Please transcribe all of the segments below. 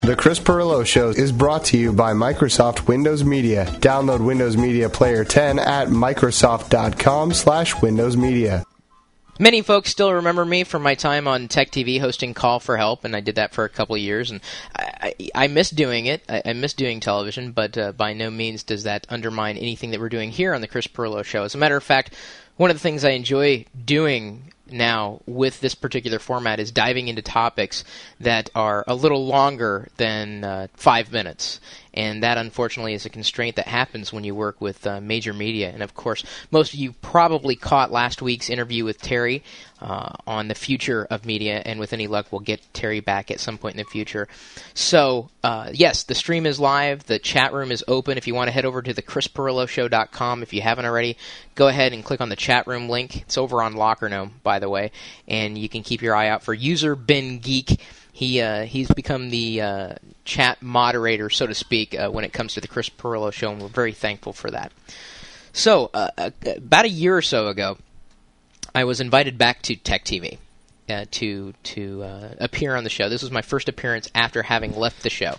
The Chris Pirillo Show is brought to you by Microsoft Windows Media. Download Windows Media Player 10 at Microsoft.com/Windows Media. Many folks still remember me from my time on Tech TV hosting Call for Help, and I did that for a couple of years, and I miss doing it. I miss doing television, but by no means does that undermine anything that we're doing here on the Chris Pirillo Show. As a matter of fact, one of the things I enjoy doing now with this particular format is diving into topics that are a little longer than 5 minutes. And that, unfortunately, is a constraint that happens when you work with major media. And, of course, most of you probably caught last week's interview with Terry on the future of media, and with any luck, we'll get Terry back at some point in the future. So, yes, the stream is live. The chat room is open. If you want to head over to the ChrisPirilloShow.com, if you haven't already, go ahead and click on the chat room link. It's over on Lockernome, by the way, and you can keep your eye out for user Ben Geek. He's become the chat moderator, so to speak, when it comes to the Chris Pirillo Show, and we're very thankful for that. So, about a year or so ago, I was invited back to Tech TV to appear on the show. This was my first appearance after having left the show.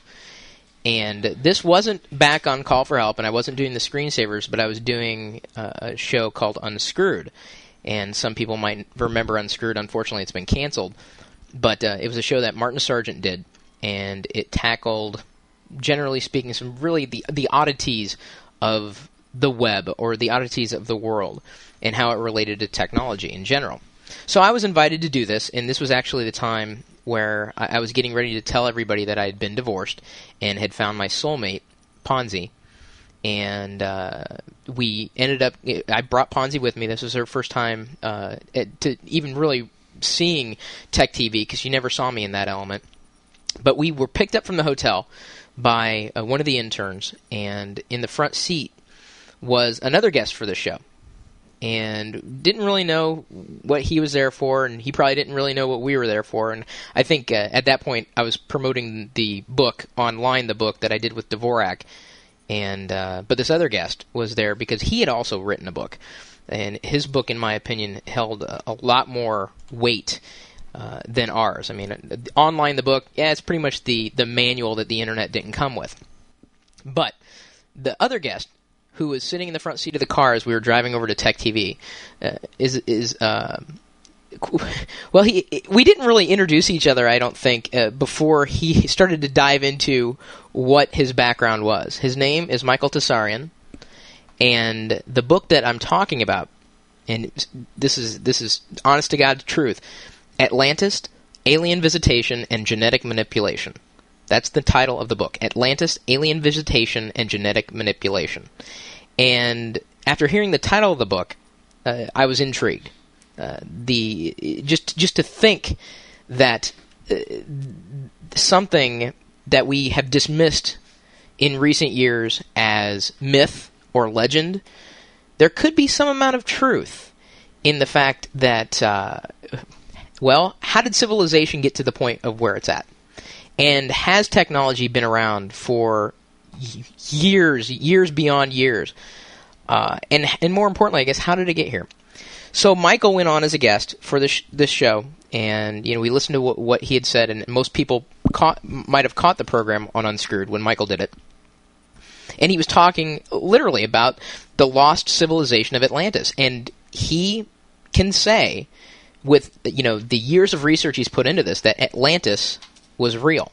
And this wasn't back on Call for Help, and I wasn't doing the screensavers, but I was doing a show called Unscrewed. And some people might remember Unscrewed. Unfortunately, it's been canceled. But it was a show that Martin Sargent did, and it tackled, generally speaking, some really the oddities of the web, or the oddities of the world, and how it related to technology in general. So I was invited to do this, and this was actually the time where I was getting ready to tell everybody that I had been divorced and had found my soulmate, Ponzi. And we ended up, I brought Ponzi with me. This was her first time to even really seeing Tech TV, because she never saw me in that element. But we were picked up from the hotel by one of the interns, and in the front seat was another guest for the show. And didn't really know what he was there for, and he probably didn't really know what we were there for. And I think at that point I was promoting the book online, the book that I did with Dvorak. And but this other guest was there because he had also written a book. And his book, in my opinion, held a lot more weight than ours. I mean, online, the book, yeah, it's pretty much the manual that the internet didn't come with. But the other guest, who was sitting in the front seat of the car as we were driving over to Tech TV, well, we didn't really introduce each other, I don't think, before he started to dive into what his background was. His name is Michael Tsarion, and the book that I'm talking about, and this is honest to God truth, Atlantis, Alien Visitation, and Genetic Manipulation. That's the title of the book, Atlantis, Alien Visitation, and Genetic Manipulation. And after hearing the title of the book, I was intrigued. Just to think that something that we have dismissed in recent years as myth or legend, there could be some amount of truth in the fact that, well, how did civilization get to the point of where it's at? And has technology been around for years beyond years? And more importantly, I guess, how did it get here? So Michael went on as a guest for this show, and we listened to what he had said, and most people might have caught the program on Unscrewed when Michael did it. And he was talking literally about the lost civilization of Atlantis, and he can say, with the years of research he's put into this, that Atlantis was real.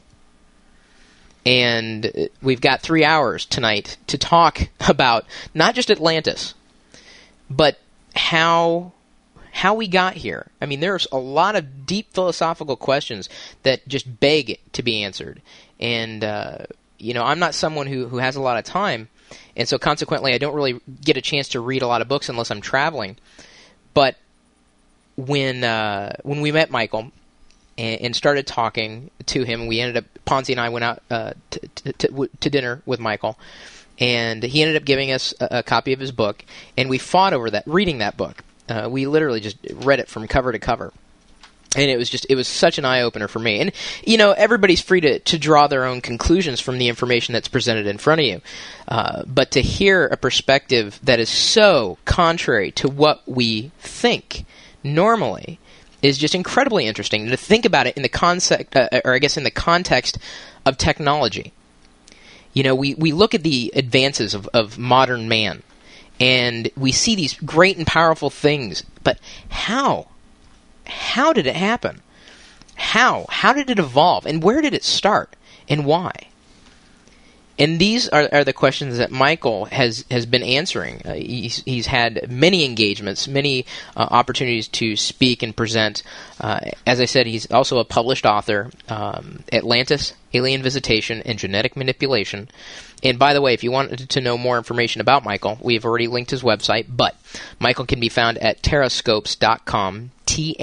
And we've got 3 hours tonight to talk about not just Atlantis, but how we got here. I mean, there's a lot of deep philosophical questions that just beg to be answered. And, I'm not someone who has a lot of time, and so consequently I don't really get a chance to read a lot of books unless I'm traveling. But when we met Michael and started talking to him, Ponzi and I went out to dinner with Michael, and he ended up giving us a copy of his book, and we fought over reading that book. We literally just read it from cover to cover. And it was such an eye-opener for me. And, everybody's free to draw their own conclusions from the information that's presented in front of you. But to hear a perspective that is so contrary to what we think normally, is just incredibly interesting to think about it in the concept, or I guess in the context of technology. You know, we look at the advances of modern man, and we see these great and powerful things, but how? How did it happen? How did it evolve? And where did it start? And why? And these are the questions that Michael has been answering. He's had many engagements, many opportunities to speak and present. As I said, he's also a published author, Atlantis, Alien Visitation, and Genetic Manipulation. And by the way, if you wanted to know more information about Michael, we've already linked his website, but Michael can be found at Taroscopes.com,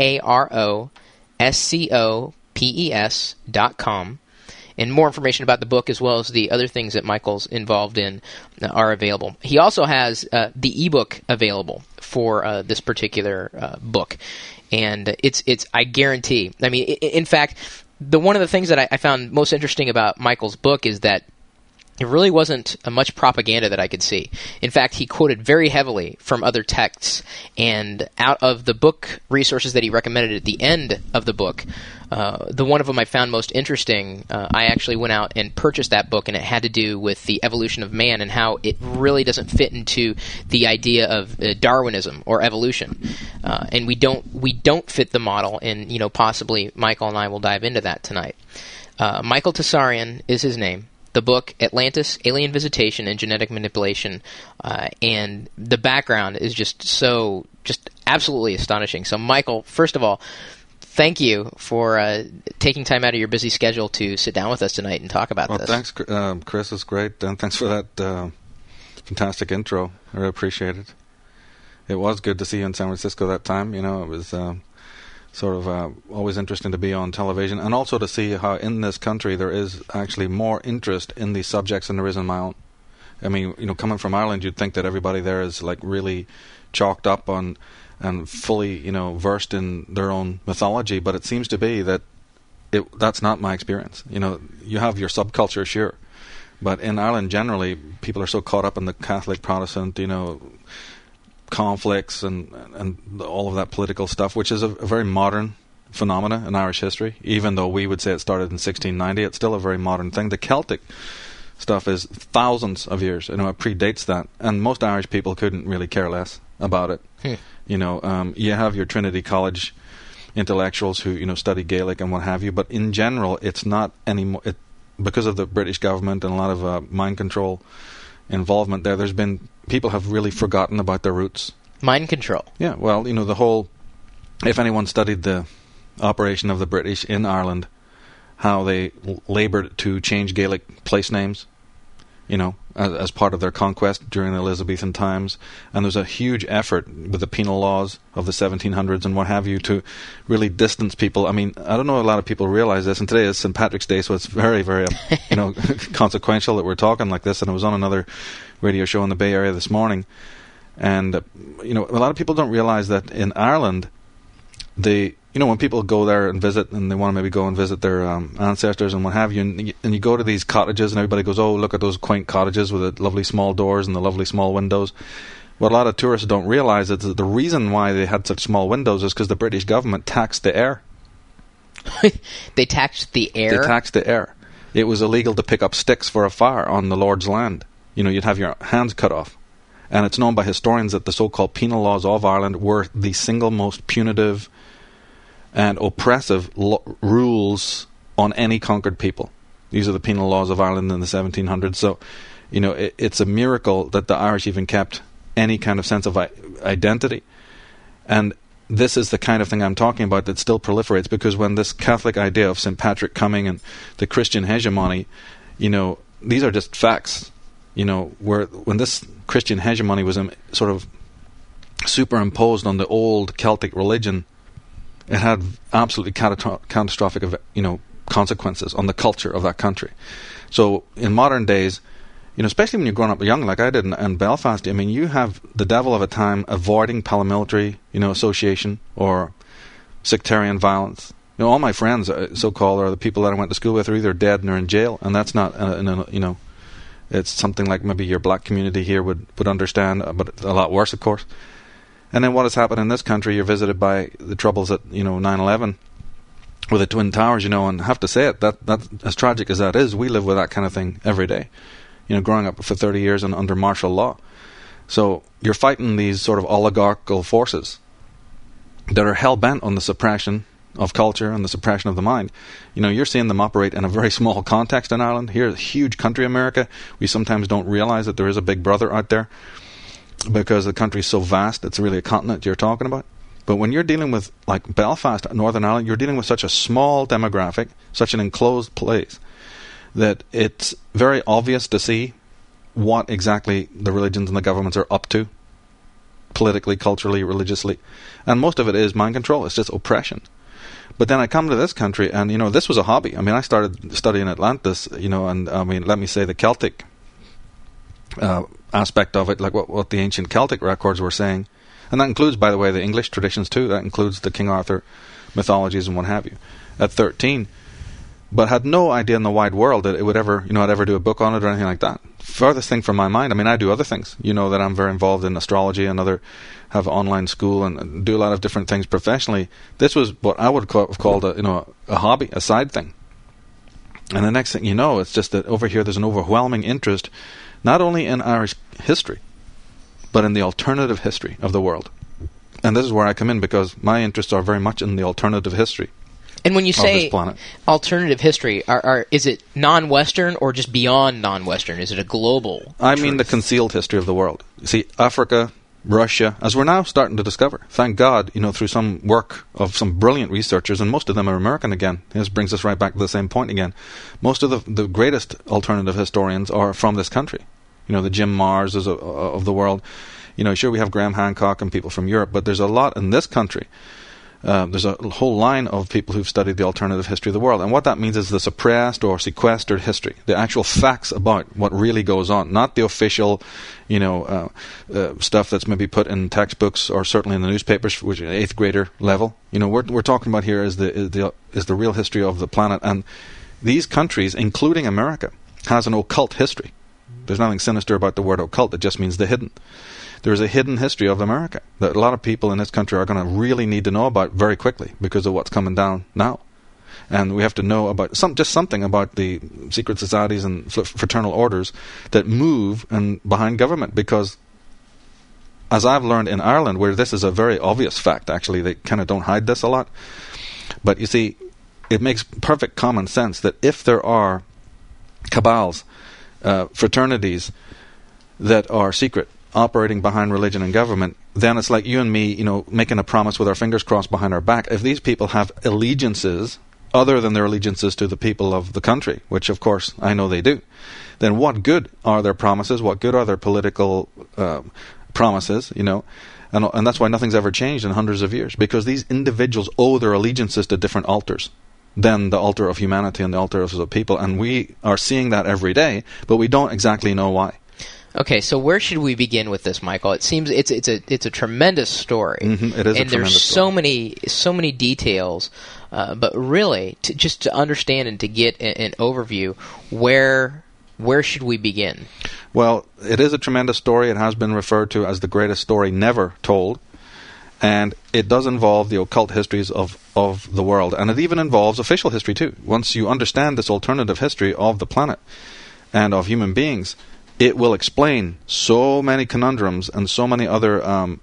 TAROSCOPES.com. And more information about the book, as well as the other things that Michael's involved in, are available. He also has the ebook available for this particular book, and it's I guarantee. I mean, in fact, one of the things that I found most interesting about Michael's book is that it really wasn't much propaganda that I could see. In fact, he quoted very heavily from other texts, and out of the book resources that he recommended at the end of the book, the one of them I found most interesting, I actually went out and purchased that book, and it had to do with the evolution of man and how it really doesn't fit into the idea of Darwinism or evolution, and we don't fit the model. And possibly Michael and I will dive into that tonight. Michael Tsarion is his name. The book, Atlantis, Alien Visitation, and Genetic Manipulation, and the background is just absolutely astonishing. So, Michael, first of all, thank you for taking time out of your busy schedule to sit down with us tonight and talk about this. Well, thanks, Chris. It's great, and thanks for that fantastic intro. I really appreciate it. It was good to see you in San Francisco that time. It was sort of always interesting to be on television, and also to see how in this country there is actually more interest in these subjects than there is in my own. I mean, coming from Ireland, you'd think that everybody there is like really chalked up on and fully, versed in their own mythology, but it seems to be that that's not my experience. You have your subculture, sure, but in Ireland generally, people are so caught up in the Catholic, Protestant, conflicts and all of that political stuff, which is a very modern phenomena in Irish history. Even though we would say it started in 1690, it's still a very modern thing. The Celtic stuff is thousands of years. It predates that, and most Irish people couldn't really care less about it. You have your Trinity College intellectuals who study Gaelic and what have you, but in general, it's not anymore. Because of the British government and a lot of mind control involvement there, there's been people have really forgotten about their roots. Mind control. Yeah, well, the whole, if anyone studied the operation of the British in Ireland, how they laboured to change Gaelic place names, as part of their conquest during the Elizabethan times. And there's a huge effort with the penal laws of the 1700s and what have you to really distance people. I mean, I don't know a lot of people realize this, and today is St. Patrick's Day, so it's very, very, consequential that we're talking like this. And I was on another radio show in the Bay Area this morning, and, a lot of people don't realize that in Ireland, when people go there and visit, and they want to maybe go and visit their ancestors and what have you, and you go to these cottages, and everybody goes, oh, look at those quaint cottages with the lovely small doors and the lovely small windows. What a lot of tourists don't realize is that the reason why they had such small windows is because the British government taxed the air. They taxed the air? They taxed the air. It was illegal to pick up sticks for a fire on the Lord's land. You'd have your hands cut off. And it's known by historians that the so-called penal laws of Ireland were the single most punitive and oppressive rules on any conquered people. These are the penal laws of Ireland in the 1700s. So, it's a miracle that the Irish even kept any kind of sense of identity. And this is the kind of thing I'm talking about that still proliferates, because when this Catholic idea of St. Patrick coming and the Christian hegemony, these are just facts. When this Christian hegemony was sort of superimposed on the old Celtic religion, it had absolutely catastrophic, consequences on the culture of that country. So in modern days, especially when you're growing up young, like I did in Belfast, you have the devil of a time avoiding paramilitary, association or sectarian violence. All my friends, so-called, or the people that I went to school with, are either dead and are in jail, and that's not, it's something like maybe your black community here would understand, but a lot worse, of course. And then what has happened in this country, you're visited by the troubles at, 9/11 with the Twin Towers, and I have to say it, that as tragic as that is, we live with that kind of thing every day, growing up for 30 years and under martial law. So you're fighting these sort of oligarchical forces that are hell-bent on the suppression of culture and the suppression of the mind. You're seeing them operate in a very small context in Ireland. Here, a huge country, America, we sometimes don't realize that there is a big brother out there because the country's so vast, it's really a continent you're talking about. But when you're dealing with, like Belfast, Northern Ireland, you're dealing with such a small demographic, such an enclosed place, that it's very obvious to see what exactly the religions and the governments are up to, politically, culturally, religiously. And most of it is mind control. It's just oppression. But then I come to this country, and, this was a hobby. I mean, I started studying Atlantis, and, let me say the Celtic aspect of it, like what the ancient Celtic records were saying. And that includes, by the way, the English traditions too. That includes the King Arthur mythologies and what have you. At 13, but had no idea in the wide world that it would ever, I'd ever do a book on it or anything like that. Furthest thing from my mind. I mean, I do other things. That I'm very involved in astrology and have online school and do a lot of different things professionally. This was what I would have called a hobby, a side thing. And the next thing you know, it's just that over here there's an overwhelming interest, not only in Irish history, but in the alternative history of the world. And this is where I come in, because my interests are very much in the alternative history. And when you say alternative history, is it non-Western or just beyond non-Western? Is it a global I mean the concealed history of the world. You see, Africa, Russia, as we're now starting to discover, thank God, through some work of some brilliant researchers, and most of them are American again. This brings us right back to the same point again. Most of the greatest alternative historians are from this country. The Jim Mars of the world. Sure, we have Graham Hancock and people from Europe, but there's a lot in this country. There's a whole line of people who've studied the alternative history of the world. And what that means is the suppressed or sequestered history, the actual facts about what really goes on, not the official, stuff that's maybe put in textbooks or certainly in the newspapers, which is 8th grader level. We're talking about here is the real history of the planet. And these countries, including America, has an occult history. There's nothing sinister about the word occult. It just means the hidden. There's a hidden history of America that a lot of people in this country are going to really need to know about very quickly because of what's coming down now. And we have to know about something about the secret societies and fraternal orders that move behind government, because as I've learned in Ireland, where this is a very obvious fact, actually, they kind of don't hide this a lot. But you see, it makes perfect common sense that if there are cabals, fraternities that are secret, operating behind religion and government, then it's like you and me, making a promise with our fingers crossed behind our back. If these people have allegiances other than their allegiances to the people of the country, which of course I know they do, then what good are their promises? What good are their political promises? And that's why nothing's ever changed in hundreds of years, because these individuals owe their allegiances to different altars than the altar of humanity and the altar of the people. And we are seeing that every day, but we don't exactly know why. Okay, so where should we begin with this, Michael? It seems it's a tremendous story. Mm-hmm, it is, and there's so many details. But really, just to understand and to get an overview, where should we begin? Well, it is a tremendous story. It has been referred to as the greatest story never told. And it does involve the occult histories of the world. And it even involves official history too. Once you understand this alternative history of the planet and of human beings, it will explain so many conundrums and so many other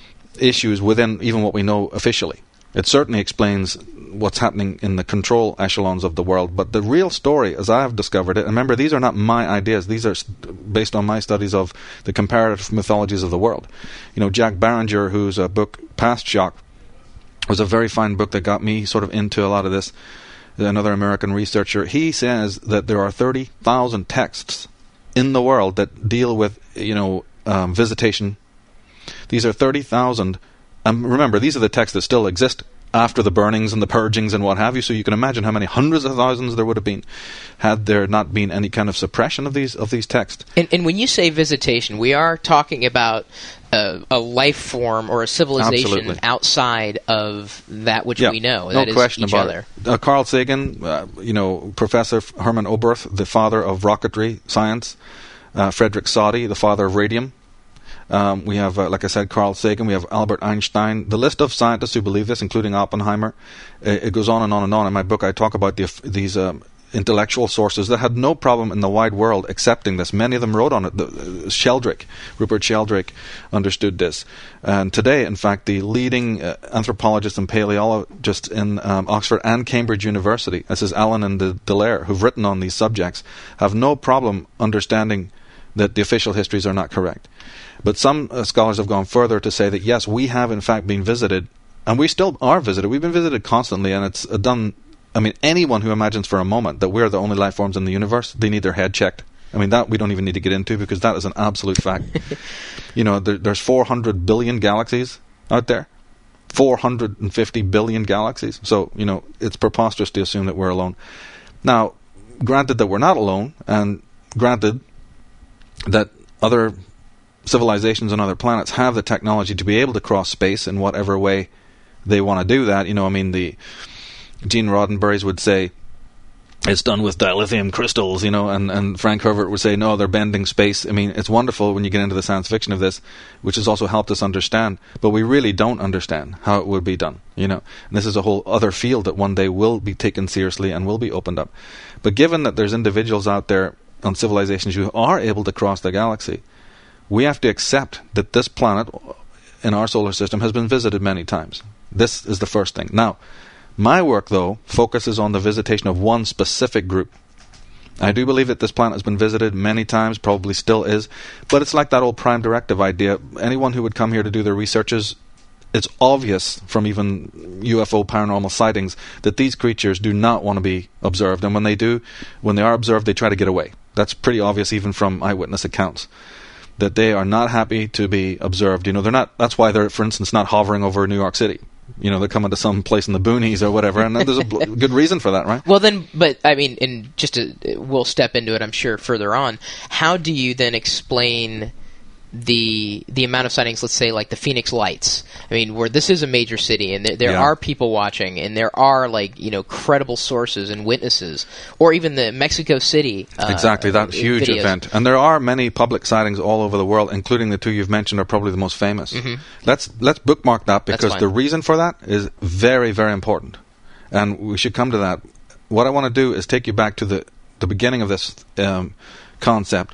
issues within even what we know officially. It certainly explains what's happening in the control echelons of the world. But the real story, as I have discovered it, and remember, these are not my ideas. These are based on my studies of the comparative mythologies of the world. Jack Barringer, whose book Past Shock was a very fine book that got me sort of into a lot of this, another American researcher, he says that there are 30,000 texts in the world that deal with, visitation. These are 30,000. Remember, these are the texts that still exist after the burnings and the purgings and what have you. So you can imagine how many hundreds of thousands there would have been had there not been any kind of suppression of these texts. And when you say visitation, we are talking about a life form or a civilization Absolutely. Outside of that which we know. That no question is each about other. It. Carl Sagan, Professor Hermann Oberth, the father of rocketry science, Frederick Soddy, the father of radium. We have, like I said, Carl Sagan. We have Albert Einstein. The list of scientists who believe this, including Oppenheimer, it goes on and on and on. In my book, I talk about these intellectual sources that had no problem in the wide world accepting this. Many of them wrote on it. Rupert Sheldrake understood this. And today, in fact, the leading anthropologists and paleologists in Oxford and Cambridge University, this is Allen and Dallaire, who've written on these subjects, have no problem understanding that the official histories are not correct. But some scholars have gone further to say that, yes, we have in fact been visited, and we still are visited. We've been visited constantly, and it's done... I mean, anyone who imagines for a moment that we're the only life forms in the universe, they need their head checked. I mean, that we don't even need to get into, because that is an absolute fact. There's 400 billion galaxies out there. 450 billion galaxies. So, it's preposterous to assume that we're alone. Now, granted that we're not alone, and granted that other civilizations on other planets have the technology to be able to cross space in whatever way they want to do that. Gene Roddenberry's would say it's done with dilithium crystals, and Frank Herbert would say, no, they're bending space. I mean, it's wonderful when you get into the science fiction of this, which has also helped us understand, but we really don't understand how it would be done, And this is a whole other field that one day will be taken seriously and will be opened up. But given that there's individuals out there on civilizations who are able to cross the galaxy, we have to accept that this planet in our solar system has been visited many times. This is the first thing. Now, my work, though, focuses on the visitation of one specific group. I do believe that this planet has been visited many times, probably still is, but it's like that old prime directive idea. Anyone who would come here to do their researches, it's obvious from even UFO paranormal sightings that these creatures do not want to be observed, and when they are observed, they try to get away. That's pretty obvious even from eyewitness accounts, that they are not happy to be observed. They're not. That's why they're, for instance, not hovering over New York City. They're coming to some place in the boonies or whatever, and there's a good reason for that, right? Well, then, but I mean, we'll step into it, I'm sure, further on. How do you then explain the amount of sightings, let's say, like the Phoenix Lights? I mean, where this is a major city, and there are people watching, and there are, credible sources and witnesses, or even the Mexico City exactly, that huge videos. Event. And there are many public sightings all over the world, including the two you've mentioned are probably the most famous. Mm-hmm. Let's bookmark that, because the reason for that is very, very important. And we should come to that. What I want to do is take you back to the beginning of this concept.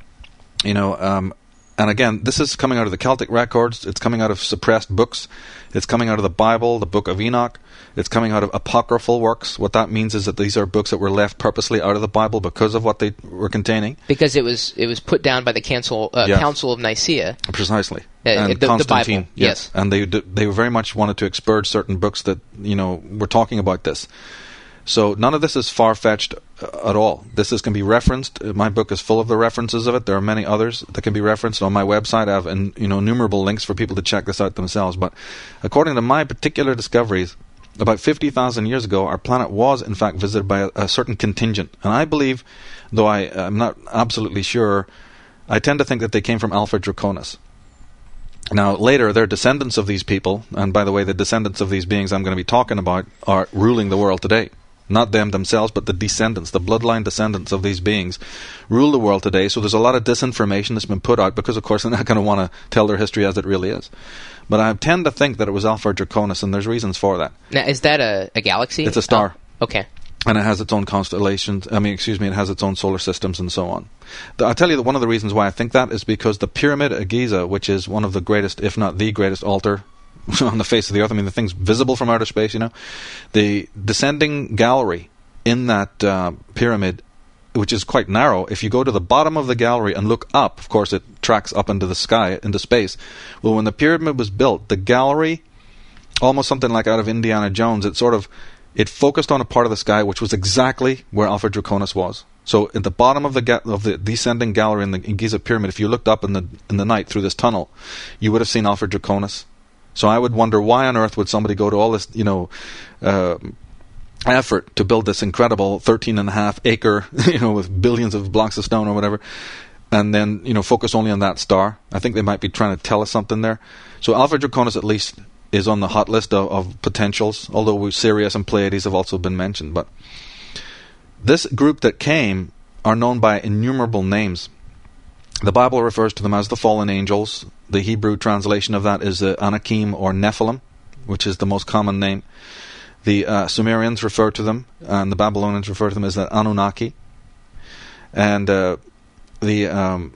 And again, this is coming out of the Celtic records. It's coming out of suppressed books. It's coming out of the Bible, the Book of Enoch. It's coming out of apocryphal works. What that means is that these are books that were left purposely out of the Bible because of what they were containing. Because it was put down by the Council of Nicaea. Precisely. And Constantine. The Bible. Yes. And they very much wanted to expurge certain books that, were talking about this. So none of this is far-fetched at all. Can be referenced. My book is full of the references of it. There are many others that can be referenced on my website. I have innumerable links for people to check this out themselves. But according to my particular discoveries, about 50,000 years ago, our planet was in fact visited by a certain contingent. And I believe, though I'm not absolutely sure, I tend to think that they came from Alpha Draconis. Now, later, they're descendants of these people. And by the way, the descendants of these beings I'm going to be talking about are ruling the world today. Not them themselves, but the descendants, the bloodline descendants of these beings rule the world today. So there's a lot of disinformation that's been put out because, of course, they're not going to want to tell their history as it really is. But I tend to think that it was Alpha Draconis, and there's reasons for that. Now, is that a galaxy? It's a star. Oh, okay. And it has its own constellations. It has its own solar systems and so on. I'll tell you that one of the reasons why I think that is because the Pyramid of Giza, which is one of the greatest, if not the greatest altar on the face of the earth. I mean, the thing's visible from outer space, The descending gallery in that pyramid, which is quite narrow, if you go to the bottom of the gallery and look up, of course it tracks up into the sky, into space. Well, when the pyramid was built, the gallery, almost something like out of Indiana Jones, it focused on a part of the sky which was exactly where Alpha Draconis was. So at the bottom of the descending gallery in the Giza pyramid, if you looked up in the night through this tunnel, you would have seen Alpha Draconis. So I would wonder, why on earth would somebody go to all this, effort to build this incredible 13.5 acre, with billions of blocks of stone or whatever, and then, focus only on that star? I think they might be trying to tell us something there. So Alpha Draconis, at least, is on the hot list of potentials, although Sirius and Pleiades have also been mentioned. But this group that came are known by innumerable names. The Bible refers to them as the fallen angels. the Hebrew translation of that is Anakim or Nephilim, which is the most common name. The Sumerians refer to them, and the Babylonians refer to them as the Anunnaki. And the word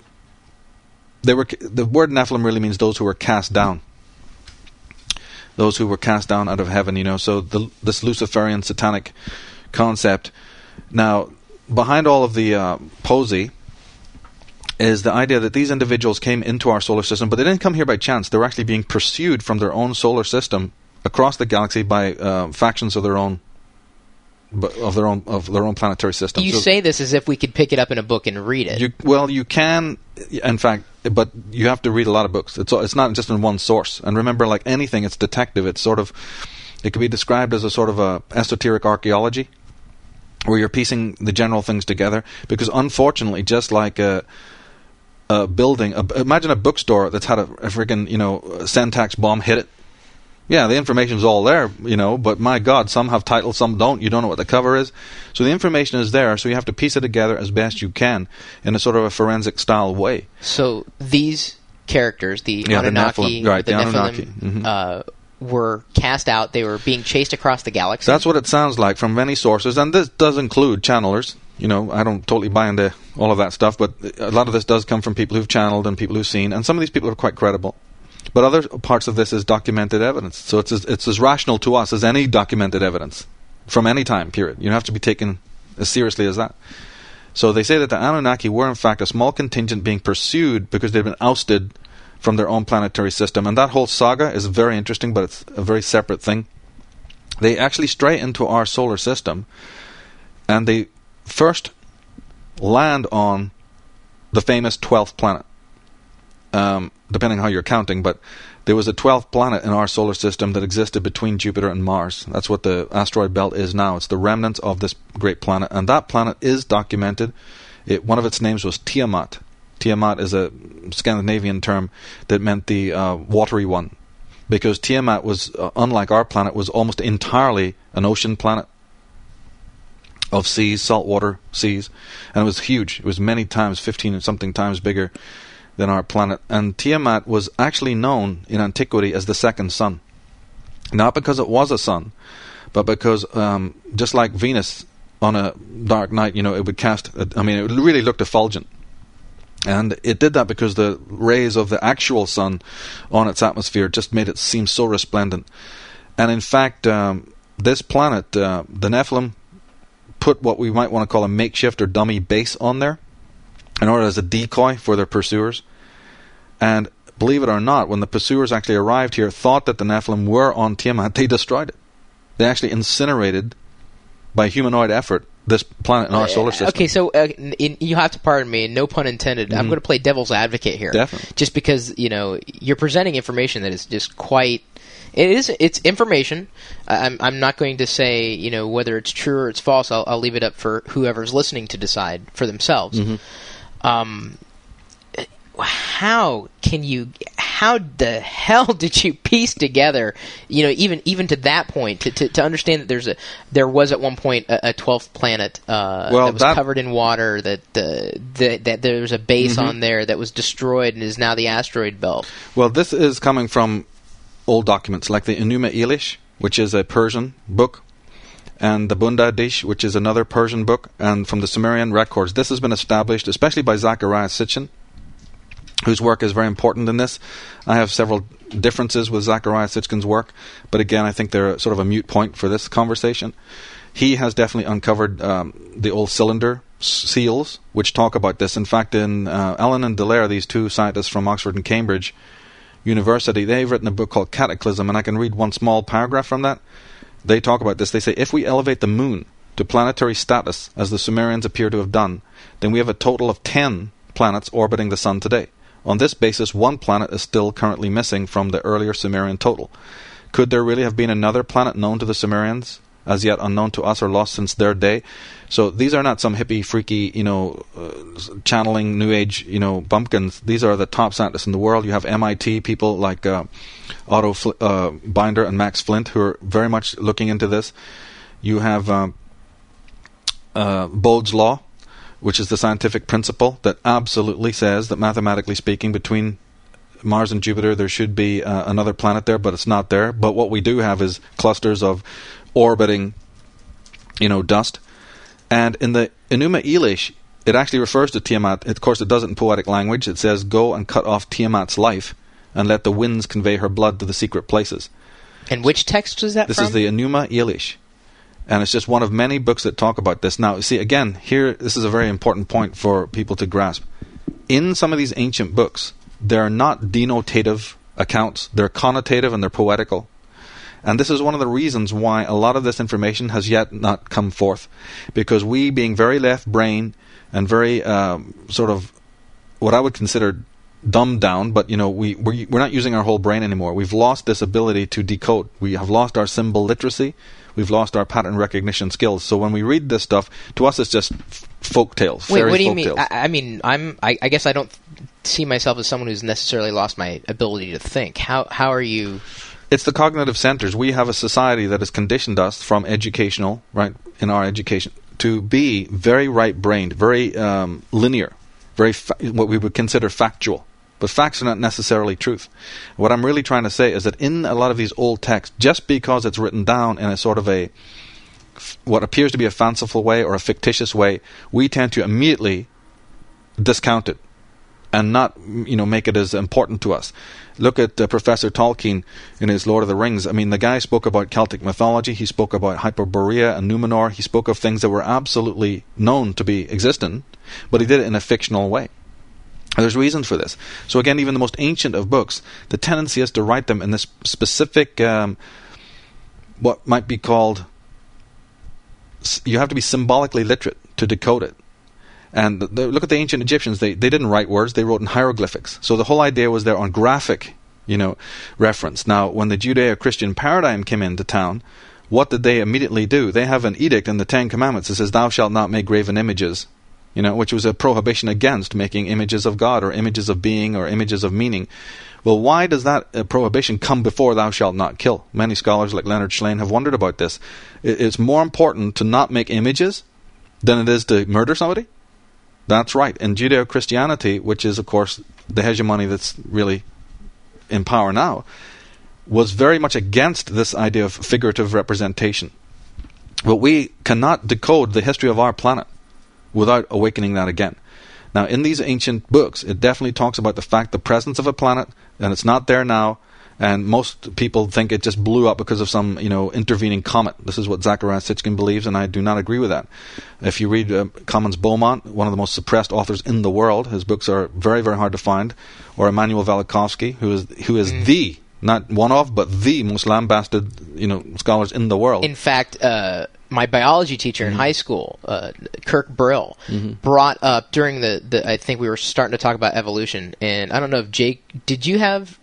Nephilim really means those who were cast down. Those who were cast down out of heaven, So this Luciferian satanic concept. Now, behind all of the posy is the idea that these individuals came into our solar system, but they didn't come here by chance. They were actually being pursued from their own solar system across the galaxy by factions of their own planetary system. You say this as if we could pick it up in a book and read it. You can, in fact, but you have to read a lot of books. It's not just in one source. And remember, like anything, it's detective. It could be described as a sort of a esoteric archaeology, where you're piecing the general things together. Because unfortunately, just like a building, imagine a bookstore that's had a friggin' Sentex bomb hit it. Yeah, the information's all there, but my God, some have titles, some don't. You don't know what the cover is. So the information is there, so you have to piece it together as best you can in a sort of a forensic style way. So these characters, the Anunnaki, the Nephilim, were cast out. They were being chased across the galaxy. That's what it sounds like from many sources, and this does include channelers. I don't totally buy into all of that stuff, but a lot of this does come from people who've channeled and people who've seen, and some of these people are quite credible. But other parts of this is documented evidence. So it's as rational to us as any documented evidence from any time period. You don't have to be taken as seriously as that. So they say that the Anunnaki were in fact a small contingent being pursued because they'd been ousted from their own planetary system. And that whole saga is very interesting, but it's a very separate thing. They actually stray into our solar system, and they first land on the famous 12th planet. Depending on how you're counting, but there was a 12th planet in our solar system that existed between Jupiter and Mars. That's what the asteroid belt is now. It's the remnants of this great planet, and that planet is documented. One of its names was Tiamat. Tiamat is a Scandinavian term that meant the watery one, because Tiamat was, unlike our planet, was almost entirely an ocean planet of seas, saltwater seas, and it was huge. It was many times, 15 and something times bigger than our planet. And Tiamat was actually known in antiquity as the second sun. Not because it was a sun, but because just like Venus on a dark night, it would cast, it really looked effulgent. And it did that because the rays of the actual sun on its atmosphere just made it seem so resplendent. And in fact, this planet, the Nephilim, put what we might want to call a makeshift or dummy base on there in order as a decoy for their pursuers. And believe it or not, when the pursuers actually arrived here, thought that the Nephilim were on Tiamat, they destroyed it. They actually incinerated, by humanoid effort, this planet in our solar system. Okay, so you have to pardon me, no pun intended. I'm going to play devil's advocate here. Definitely. Just because, you're presenting information that is just quite... It's information. I'm not going to say, whether it's true or it's false. I'll leave it up for whoever's listening to decide for themselves. How the hell did you piece together, even to that point, to understand that there was at one point a 12th planet that was covered in water, that there was a base on there that was destroyed and is now the asteroid belt? Well, this is coming from old documents like the Enuma Elish, which is a Persian book, and the Bunda Dish, which is another Persian book, and from the Sumerian records. This has been established, especially by Zecharia Sitchin, whose work is very important in this. I have several differences with Zecharia Sitchin's work, but again, I think they're sort of a moot point for this conversation. He has definitely uncovered the old cylinder seals, which talk about this. In fact, in Allen and Dallaire, these two scientists from Oxford and Cambridge University, they've written a book called Cataclysm, and I can read one small paragraph from that. They talk about this. They say, if we elevate the moon to planetary status, as the Sumerians appear to have done, then we have a total of 10 planets orbiting the sun today. On this basis, one planet is still currently missing from the earlier Sumerian total. Could there really have been another planet known to the Sumerians, as yet unknown to us or lost since their day? So these are not some hippie, freaky, channeling New Age, bumpkins. These are the top scientists in the world. You have MIT people like Otto Binder and Max Flint, who are very much looking into this. You have Bode's Law, which is the scientific principle that absolutely says that, mathematically speaking, between Mars and Jupiter, there should be another planet there, but it's not there. But what we do have is clusters of orbiting, dust. And in the Enuma Elish, it actually refers to Tiamat. Of course, it does it in poetic language. It says, "Go and cut off Tiamat's life, and let the winds convey her blood to the secret places." And which text was that This from? is the Enuma Elish. And it's just one of many books that talk about this. Now, see, again, here, this is a very important point for people to grasp. In some of these ancient books, they're not denotative accounts. They're connotative and they're poetical. And this is one of the reasons why a lot of this information has yet not come forth. Because we, being very left-brain and very sort of what I would consider dumbed down, but we're not using our whole brain anymore. We've lost this ability to decode. We have lost our symbol literacy. We've lost our pattern recognition skills. So when we read this stuff, to us it's just folk tales. Wait, fairy what do you folk mean? tales. I guess I don't see myself as someone who's necessarily lost my ability to think. How are you? It's the cognitive centers. We have a society that has conditioned us from educational, right, in our education, to be very right-brained, very linear, very what we would consider factual. But facts are not necessarily truth. What I'm really trying to say is that in a lot of these old texts, just because it's written down in a sort of what appears to be a fanciful way or a fictitious way, we tend to immediately discount it and not make it as important to us. Look at Professor Tolkien in his Lord of the Rings. I mean, the guy spoke about Celtic mythology. He spoke about Hyperborea and Numenor. He spoke of things that were absolutely known to be existent, but he did it in a fictional way. There's reasons for this. So again, even the most ancient of books, the tendency is to write them in this specific, what might be called, you have to be symbolically literate to decode it. And look at the ancient Egyptians. They didn't write words. They wrote in hieroglyphics. So the whole idea was there on graphic, reference. Now, when the Judeo-Christian paradigm came into town, what did they immediately do? They have an edict in the Ten Commandments that says, "Thou shalt not make graven images," which was a prohibition against making images of God or images of being or images of meaning. Well, why does that prohibition come before "thou shalt not kill"? Many scholars like Leonard Shlain have wondered about this. It's more important to not make images than it is to murder somebody? That's right. In Judeo-Christianity, which is, of course, the hegemony that's really in power now, was very much against this idea of figurative representation. But we cannot decode the history of our planet without awakening that again. Now, in these ancient books, it definitely talks about the presence of a planet, and it's not there now, and most people think it just blew up because of some, intervening comet. This is what Zachariah Sitchin believes, and I do not agree with that. If you read Commons Beaumont, one of the most suppressed authors in the world, his books are very, very hard to find, or Immanuel Velikovsky, who is the, not one of, but the most lambasted, scholars in the world. In fact, my biology teacher in high school, Kirk Brill, brought up during I think we were starting to talk about evolution, and I don't know if Jake, did you have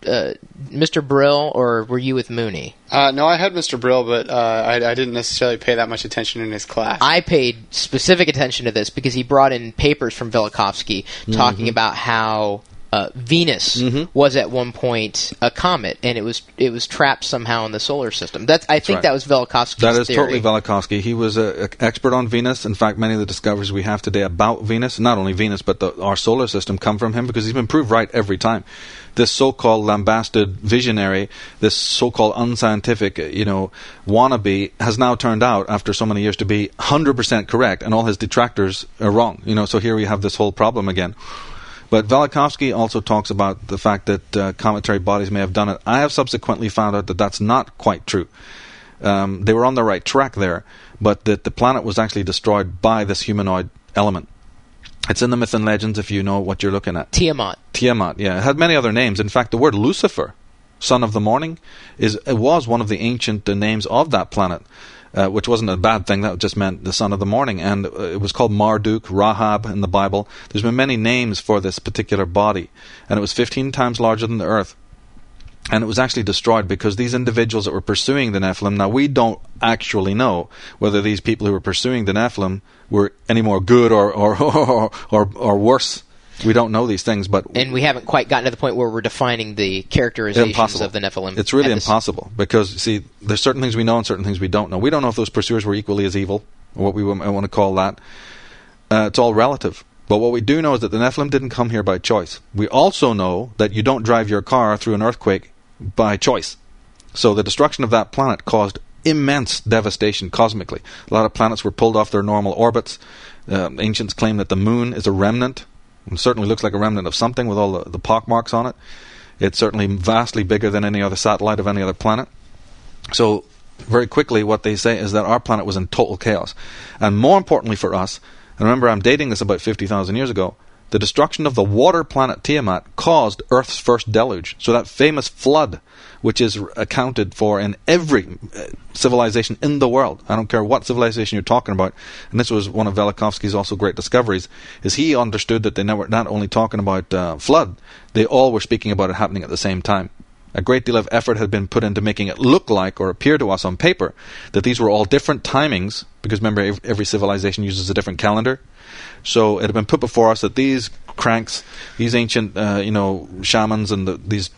Mr. Brill, or were you with Mooney? No, I had Mr. Brill, but I didn't necessarily pay that much attention in his class. I paid specific attention to this because he brought in papers from Velikovsky talking about how Venus was at one point a comet, and it was trapped somehow in the solar system. I think that was Velikovsky's theory. That is totally Velikovsky. He was an expert on Venus. In fact, many of the discoveries we have today about Venus, not only Venus, but our solar system, come from him because he's been proved right every time. This so-called lambasted visionary, this so-called unscientific, wannabe, has now turned out, after so many years, to be 100% correct, and all his detractors are wrong. So here we have this whole problem again. But Velikovsky also talks about the fact that cometary bodies may have done it. I have subsequently found out that that's not quite true. They were on the right track there, but that the planet was actually destroyed by this humanoid element. It's in the myth and legends if you know what you're looking at. Tiamat, yeah. It had many other names. In fact, the word Lucifer, son of the morning, was one of the ancient names of that planet. Which wasn't a bad thing. That just meant the son of the morning. And it was called Marduk, Rahab in the Bible. There's been many names for this particular body. And it was 15 times larger than the earth. And it was actually destroyed because these individuals that were pursuing the Nephilim, now we don't actually know whether these people who were pursuing the Nephilim were any more good or worse. We don't know these things, and we haven't quite gotten to the point where we're defining the characterizations of the Nephilim. It's really impossible because, see, there's certain things we know and certain things we don't know. We don't know if those pursuers were equally as evil, or what we want to call that. It's all relative. But what we do know is that the Nephilim didn't come here by choice. We also know that you don't drive your car through an earthquake by choice. So the destruction of that planet caused immense devastation cosmically. A lot of planets were pulled off their normal orbits. Ancients claim that the moon is a remnant. It certainly looks like a remnant of something with all the pockmarks on it. It's certainly vastly bigger than any other satellite of any other planet. So very quickly what they say is that our planet was in total chaos. And more importantly for us, and remember I'm dating this about 50,000 years ago, the destruction of the water planet Tiamat caused Earth's first deluge. So that famous flood, which is accounted for in every civilization in the world, I don't care what civilization you're talking about, and this was one of Velikovsky's also great discoveries, is he understood that they were not only talking about flood, they all were speaking about it happening at the same time. A great deal of effort had been put into making it look like, or appear to us on paper, that these were all different timings, because remember, every civilization uses a different calendar. So it had been put before us that these cranks, these ancient, shamans and these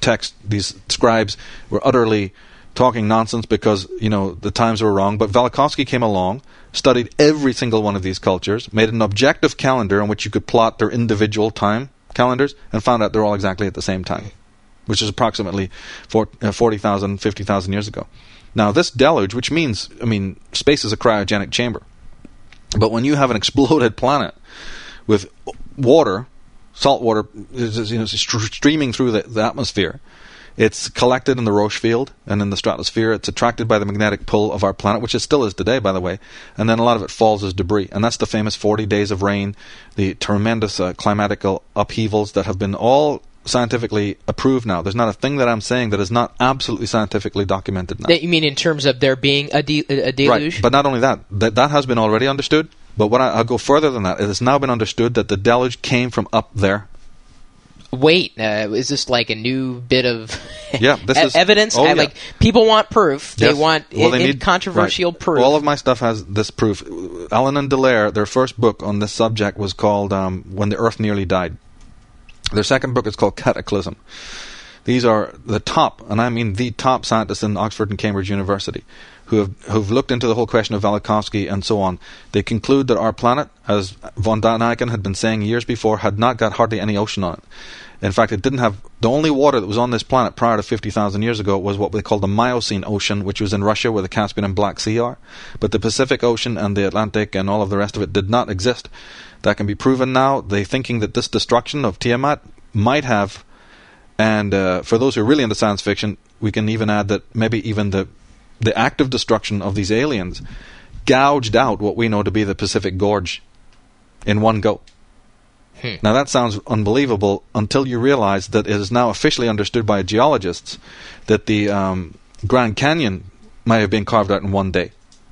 scribes were utterly talking nonsense because, the times were wrong. But Velikovsky came along, studied every single one of these cultures, made an objective calendar on which you could plot their individual time calendars, and found out they're all exactly at the same time, which is approximately 40,000, 50,000 years ago. Now, this deluge, which means, space is a cryogenic chamber. But when you have an exploded planet with water, salt water, streaming through the atmosphere, it's collected in the Roche field and in the stratosphere. It's attracted by the magnetic pull of our planet, which it still is today, by the way. And then a lot of it falls as debris. And that's the famous 40 days of rain, the tremendous climatical upheavals that have been all scientifically approved now. There's not a thing that I'm saying that is not absolutely scientifically documented now. You mean in terms of there being a deluge? Right, but not only that. That has been already understood. But I'll go further than that. It has now been understood that the deluge came from up there. Wait, is this like a new bit of evidence? Oh, yeah. People want proof. Yes. They want incontroversial proof. All of my stuff has this proof. Allen and Dallaire, their first book on this subject was called When the Earth Nearly Died. Their second book is called Cataclysm. These are the top, and I mean the top scientists in Oxford and Cambridge University who've looked into the whole question of Velikovsky and so on. They conclude that our planet, as von Daniken had been saying years before, had not got hardly any ocean on it. In fact, it didn't have... The only water that was on this planet prior to 50,000 years ago was what they call the Miocene Ocean, which was in Russia where the Caspian and Black Sea are. But the Pacific Ocean and the Atlantic and all of the rest of it did not exist. That can be proven now. They're thinking that this destruction of Tiamat might have... And for those who are really into science fiction, we can even add that maybe even the active destruction of these aliens gouged out what we know to be the Pacific Gorge in one go. Now that sounds unbelievable until you realize that it is now officially understood by geologists that the Grand Canyon might have been carved out in one day.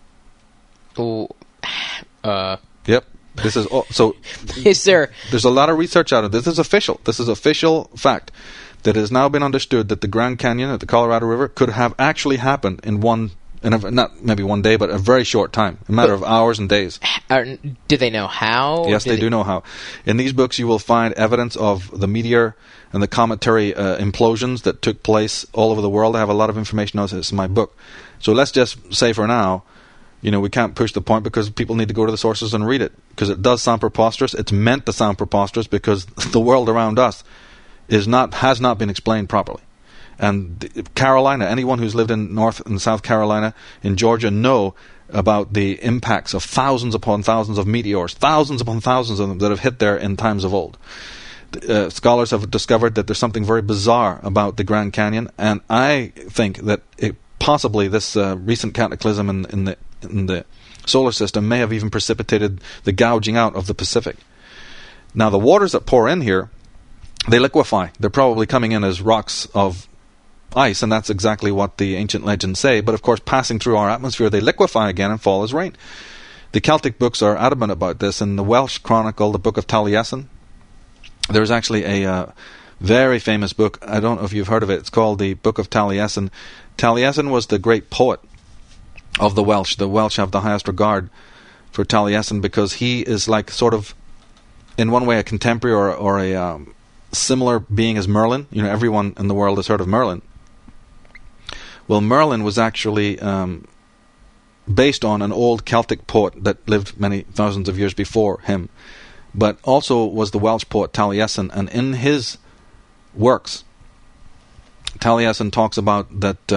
Yep. This is so. Is there? There's a lot of research out of this. This is official. This is official fact that has now been understood that the Grand Canyon at the Colorado River could have actually happened in not maybe one day, but a very short time, a matter of hours and days. Do they know how? Yes, they do know how. In these books, you will find evidence of the meteor and the cometary implosions that took place all over the world. I have a lot of information on this in my book. So let's just say for now, we can't push the point because people need to go to the sources and read it, because it does sound preposterous. It's meant to sound preposterous because the world around us has not been explained properly. And Carolina, anyone who's lived in North and South Carolina, in Georgia, know about the impacts of thousands upon thousands of meteors, thousands upon thousands of them that have hit there in times of old. Scholars have discovered that there's something very bizarre about the Grand Canyon, and I think that possibly this recent cataclysm in the solar system may have even precipitated the gouging out of the Pacific. Now, the waters that pour in here, they liquefy. They're probably coming in as rocks of ice, and that's exactly what the ancient legends say. But of course, passing through our atmosphere, they liquefy again and fall as rain. The Celtic books are adamant about this. In the Welsh Chronicle, the Book of Taliesin, there's actually a very famous book. I don't know if you've heard of it. It's called the Book of Taliesin. Taliesin was the great poet of the Welsh. The Welsh have the highest regard for Taliesin because he is like sort of, in one way, a contemporary or a similar being as Merlin. Everyone in the world has heard of Merlin. Well, Merlin was actually based on an old Celtic poet that lived many thousands of years before him. but also was the Welsh poet Taliesin, and in his works, Taliesin talks about that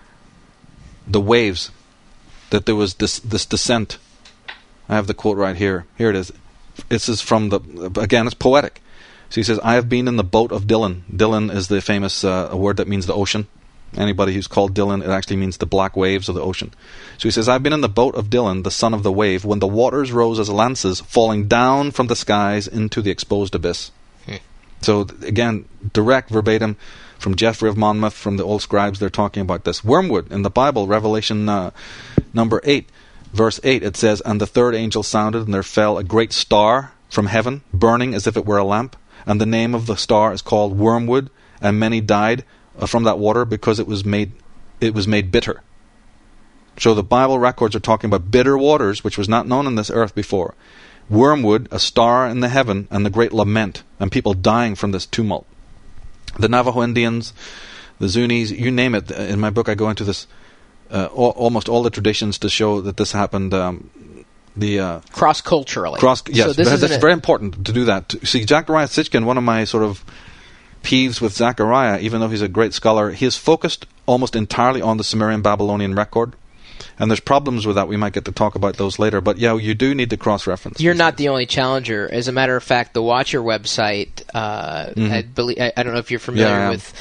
the waves, that there was this descent. I have the quote right here. Here it is. This is from again, it's poetic. So he says, I have been in the boat of Dillon. Dillon is the famous a word that means the ocean. Anybody who's called Dillon, it actually means the black waves of the ocean. So he says, I've been in the boat of Dillon, the son of the wave, when the waters rose as lances, falling down from the skies into the exposed abyss. So again, direct verbatim from Geoffrey of Monmouth, from the old scribes, they're talking about this. Wormwood, in the Bible, Revelation number 8, verse 8, it says, and the third angel sounded, and there fell a great star from heaven, burning as if it were a lamp. And the name of the star is called Wormwood, and many died from that water because it was made bitter. So the Bible records are talking about bitter waters, which was not known on this earth before. Wormwood, a star in the heaven, and the great lament, and people dying from this tumult. The Navajo Indians, the Zunis, you name it. In my book I go into this, almost all the traditions to show that this happened. Cross-culturally. Yes, so that's very important to do that. See, Zechariah Sitchin, one of my sort of peeves with Zechariah, even though he's a great scholar, he is focused almost entirely on the Sumerian-Babylonian record. And there's problems with that. We might get to talk about those later. But yeah, you do need to cross-reference. You're not the only challenger. As a matter of fact, the Watcher website, I don't know if you're familiar with.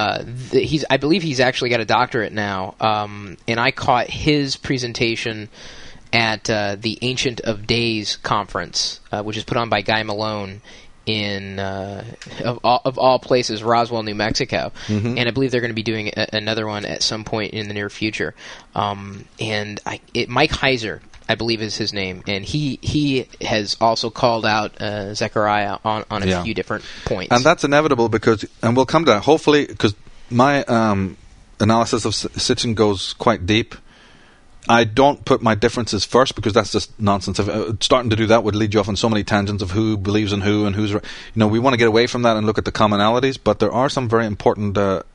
I believe he's actually got a doctorate now. And I caught his presentation at the Ancient of Days conference, which is put on by Guy Malone in of all places, Roswell, New Mexico, and I believe they're going to be doing another one at some point in the near future. Mike Heiser, I believe, is his name, and he has also called out Zechariah on a few different points. And that's inevitable and we'll come to that hopefully, because my analysis of Sitchin goes quite deep. I don't put my differences first because that's just nonsense. Starting to do that would lead you off on so many tangents of who believes in who and who's... we want to get away from that and look at the commonalities, but there are some very important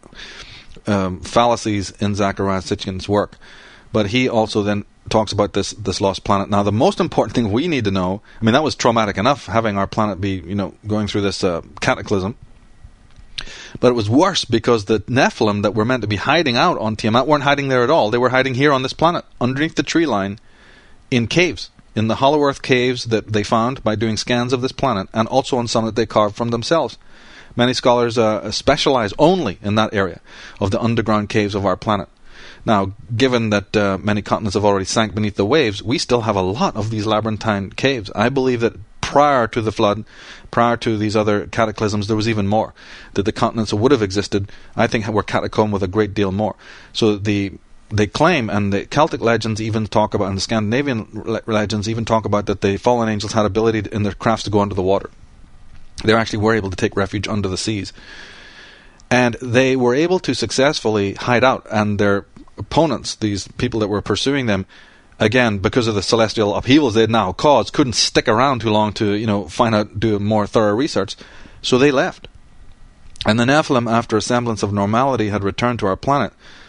fallacies in Zechariah Sitchin's work. But he also then talks about this lost planet. Now, the most important thing we need to know... that was traumatic enough, having our planet be, going through this cataclysm. But it was worse because the Nephilim that were meant to be hiding out on Tiamat weren't hiding there at all. They were hiding here on this planet, underneath the tree line, in caves, in the hollow earth caves that they found by doing scans of this planet, and also in some that they carved from themselves. Many scholars specialize only in that area of the underground caves of our planet. Now, given that many continents have already sank beneath the waves, we still have a lot of these labyrinthine caves. I believe that prior to the flood, prior to these other cataclysms, there was even more. That the continents would have existed, I think, were catacombed with a great deal more. So they claim, and the Celtic legends even talk about, and the Scandinavian legends even talk about, that the fallen angels had ability in their crafts to go under the water. They actually were able to take refuge under the seas. And they were able to successfully hide out, and their opponents, these people that were pursuing them, again, because of the celestial upheavals they had now caused, couldn't stick around too long to, do more thorough research. So they left. And the Nephilim, after a semblance of normality had returned to our planet,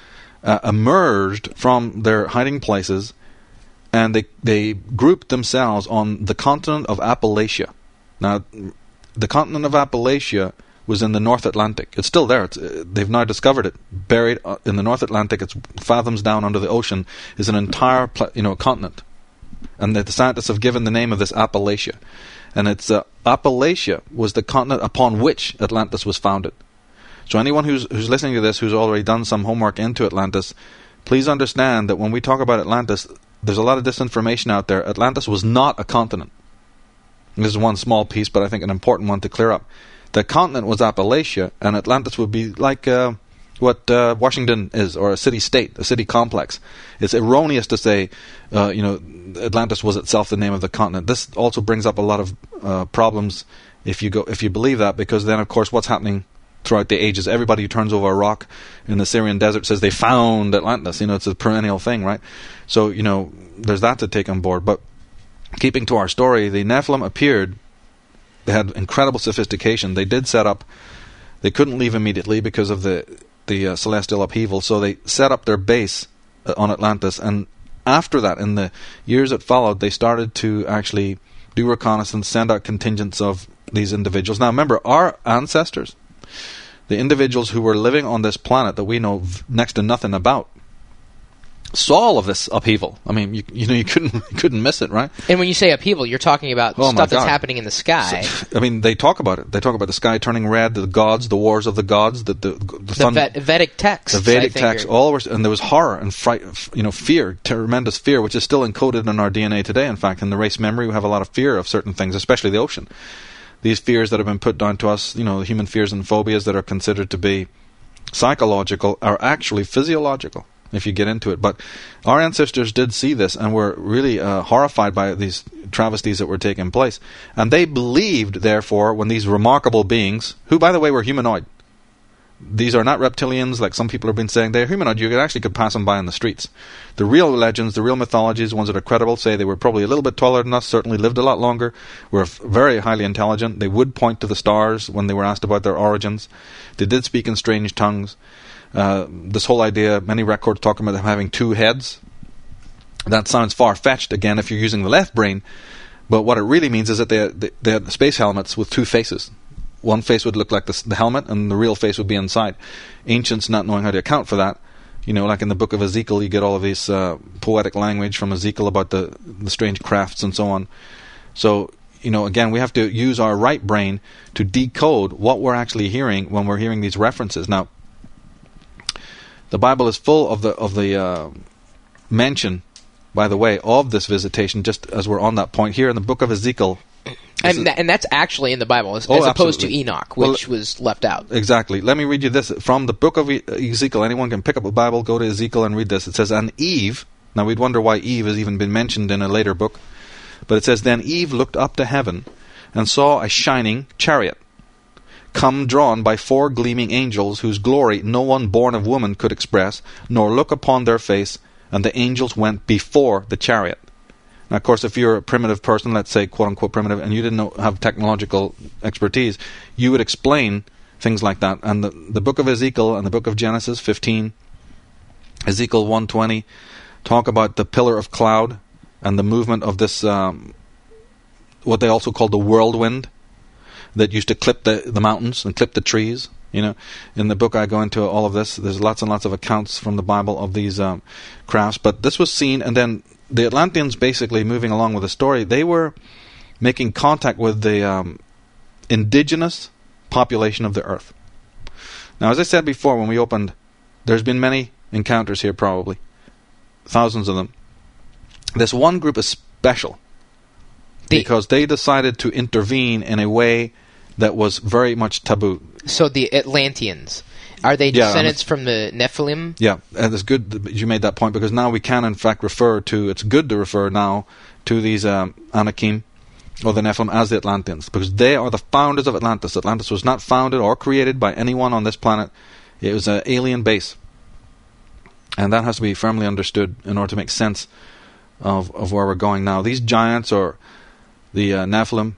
emerged from their hiding places, and they grouped themselves on the continent of Appalachia. Now, the continent of Appalachia was in the North Atlantic. It's still there. They've now discovered it. Buried in the North Atlantic, it's fathoms down under the ocean, is an entire continent. And the scientists have given the name of this Appalachia. And it's Appalachia was the continent upon which Atlantis was founded. So anyone who's listening to this, who's already done some homework into Atlantis, please understand that when we talk about Atlantis, there's a lot of disinformation out there. Atlantis was not a continent. And this is one small piece, but I think an important one to clear up. The continent was Appalachia, and Atlantis would be like what Washington is, or a city-state, a city complex. It's erroneous to say, Atlantis was itself the name of the continent. This also brings up a lot of problems if you believe that, because then, of course, what's happening throughout the ages? Everybody who turns over a rock in the Syrian desert says they found Atlantis. It's a perennial thing, right? So, there's that to take on board. But keeping to our story, the Nephilim appeared. They had incredible sophistication. They did set up. They couldn't leave immediately because of the celestial upheaval, so they set up their base on Atlantis. And after that, in the years that followed, they started to actually do reconnaissance, send out contingents of these individuals. Now remember, our ancestors, the individuals who were living on this planet that we know next to nothing about, saw all of this upheaval. I mean, you couldn't miss it, right? And when you say upheaval, you're talking about stuff that's happening in the sky. So, I mean, they talk about it. They talk about the sky turning red, the gods, the wars of the gods, the Vedic texts. The Vedic texts, and there was horror and fright, fear, tremendous fear, which is still encoded in our DNA today. In fact, in the race memory, we have a lot of fear of certain things, especially the ocean. These fears that have been put down to us, the human fears and phobias that are considered to be psychological, are actually physiological, if you get into it. But our ancestors did see this and were really horrified by these travesties that were taking place. And they believed, therefore, when these remarkable beings, who, by the way, were humanoid, these are not reptilians like some people have been saying, they're humanoid, you could pass them by in the streets. The real legends, the real mythologies, ones that are credible, say they were probably a little bit taller than us, certainly lived a lot longer, were very highly intelligent. They would point to the stars when they were asked about their origins. They did speak in strange tongues. This whole idea, many records talk about them having two heads. That sounds far-fetched, again, if you're using the left brain. But what it really means is that they had space helmets with two faces. One face would look like the helmet, and the real face would be inside. Ancients not knowing how to account for that. Like in the book of Ezekiel, you get all of this poetic language from Ezekiel about the strange crafts and so on. So, again, we have to use our right brain to decode what we're actually hearing when we're hearing these references. Now, the Bible is full of the mention, by the way, of this visitation, just as we're on that point here in the book of Ezekiel. And that's actually in the Bible, as opposed to Enoch, which was left out. Exactly. Let me read you this. From the book of Ezekiel, anyone can pick up a Bible, go to Ezekiel and read this. It says, and Eve, now we'd wonder why Eve has even been mentioned in a later book, but it says, then Eve looked up to heaven and saw a shining chariot, come drawn by 4 gleaming angels, whose glory no one born of woman could express, nor look upon their face, and the angels went before the chariot. Now, of course, if you're a primitive person, let's say, quote-unquote primitive, and you didn't have technological expertise, you would explain things like that. And the book of Ezekiel and the book of Genesis 15, Ezekiel 1:20, talk about the pillar of cloud and the movement of this, what they also call the whirlwind, that used to clip the mountains and clip the trees. In the book I go into all of this. There's lots and lots of accounts from the Bible of these crafts. But this was seen, and then the Atlanteans, basically moving along with the story, they were making contact with the indigenous population of the earth. Now, as I said before when we opened, there's been many encounters here, probably thousands of them. This one group is special because they decided to intervene in a way that was very much taboo. So the Atlanteans, are they descendants from the Nephilim? Yeah, and it's good that you made that point, because now we can in fact it's good to refer now to these Anakim or the Nephilim as the Atlanteans, because they are the founders of Atlantis. Atlantis was not founded or created by anyone on this planet. It was an alien base. And that has to be firmly understood in order to make sense of where we're going now. These giants, or the Nephilim,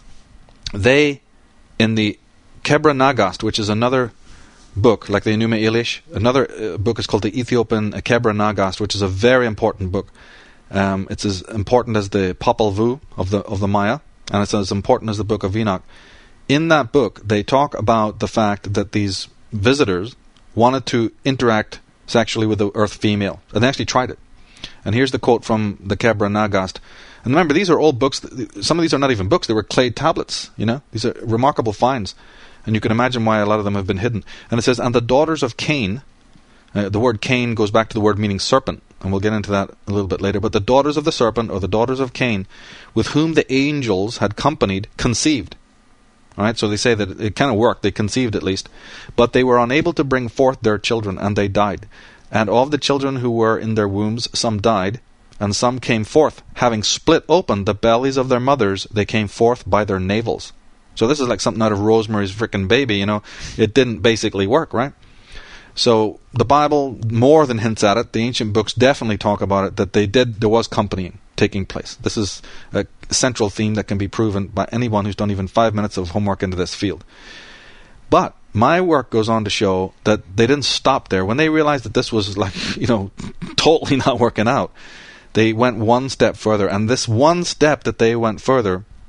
they, in the Kebra Nagast, which is another book, like the Enuma Elish, another book is called the Ethiopian Kebra Nagast, which is a very important book. It's as important as the Popol Vuh of the Maya, and it's as important as the Book of Enoch. In that book, they talk about the fact that these visitors wanted to interact sexually with the earth female, and they actually tried it. And here's the quote from the Kebra Nagast. And remember, these are old books. Some of these are not even books. They were clay tablets, These are remarkable finds. And you can imagine why a lot of them have been hidden. And it says, and the daughters of Cain, the word Cain goes back to the word meaning serpent, and we'll get into that a little bit later. But the daughters of the serpent, or the daughters of Cain, with whom the angels had companied, conceived. All right, so they say that it kind of worked. They conceived at least. But they were unable to bring forth their children, and they died. And of the children who were in their wombs, some died, and some came forth. Having split open the bellies of their mothers, they came forth by their navels. So this is like something out of Rosemary's frickin' Baby, It didn't basically work, right? So the Bible more than hints at it. The ancient books definitely talk about it, that there was companying taking place. This is a central theme that can be proven by anyone who's done even 5 minutes of homework into this field. But my work goes on to show that they didn't stop there. When they realized that this was totally not working out, they went one step further. And this one step that they went further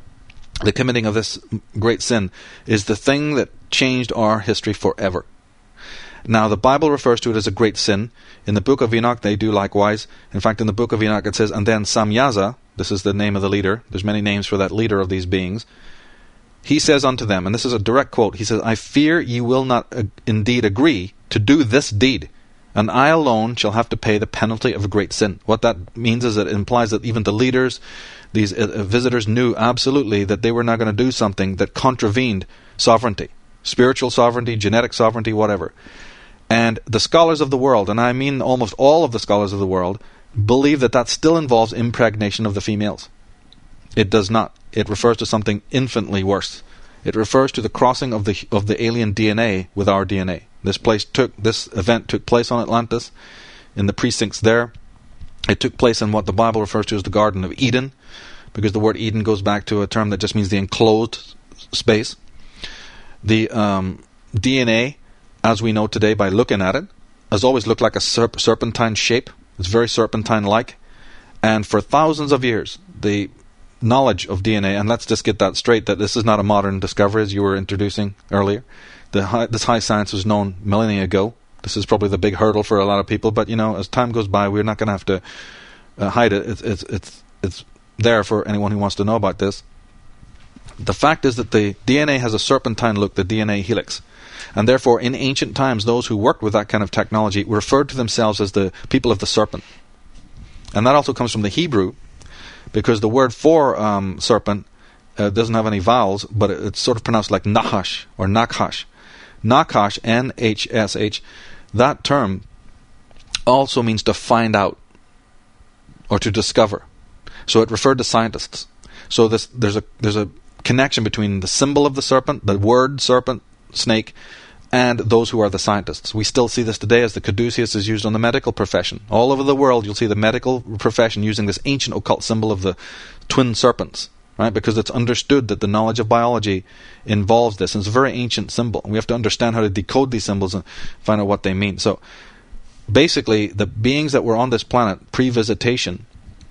the committing of this great sin, is the thing that changed our history forever. Now, the Bible refers to it as a great sin. In the book of Enoch, they do likewise. In fact, in the book of Enoch, it says, and then Samyaza, this is the name of the leader, there's many names for that leader of these beings, he says unto them, and this is a direct quote, he says, I fear ye will not indeed agree to do this deed, and I alone shall have to pay the penalty of a great sin. What that means is that it implies that even the leaders, these visitors, knew absolutely that they were not going to do something that contravened sovereignty, spiritual sovereignty, genetic sovereignty, whatever. And the scholars of the world, and I mean almost all of the scholars of the world, believe that that still involves impregnation of the females. It does not. It refers to something infinitely worse. It refers to the crossing of the alien DNA with our DNA. This event took place on Atlantis, in the precincts there. It took place in what the Bible refers to as the Garden of Eden, because the word Eden goes back to a term that just means the enclosed space. The DNA, as we know today by looking at it, has always looked like a serpentine shape. It's very serpentine-like. And for thousands of years, the knowledge of DNA, and let's just get that straight, that this is not a modern discovery, as you were introducing earlier. This high science was known millennia ago. This is probably the big hurdle for a lot of people, but as time goes by, we're not going to have to hide it. It's there for anyone who wants to know about this. The fact is that the DNA has a serpentine look, the DNA helix. And therefore, in ancient times, those who worked with that kind of technology referred to themselves as the people of the serpent. And that also comes from the Hebrew, because the word for serpent doesn't have any vowels, but it's sort of pronounced like Nahash or Nakhash. Nakhash, N-H-S-H, that term also means to find out or to discover. So it referred to scientists. So there's a connection between the symbol of the serpent, the word serpent, snake, and those who are the scientists. We still see this today as the caduceus is used on the medical profession. All over the world you'll see the medical profession using this ancient occult symbol of the twin serpents, right? Because it's understood that the knowledge of biology involves this. And it's a very ancient symbol. We have to understand how to decode these symbols and find out what they mean. So basically, the beings that were on this planet pre-visitation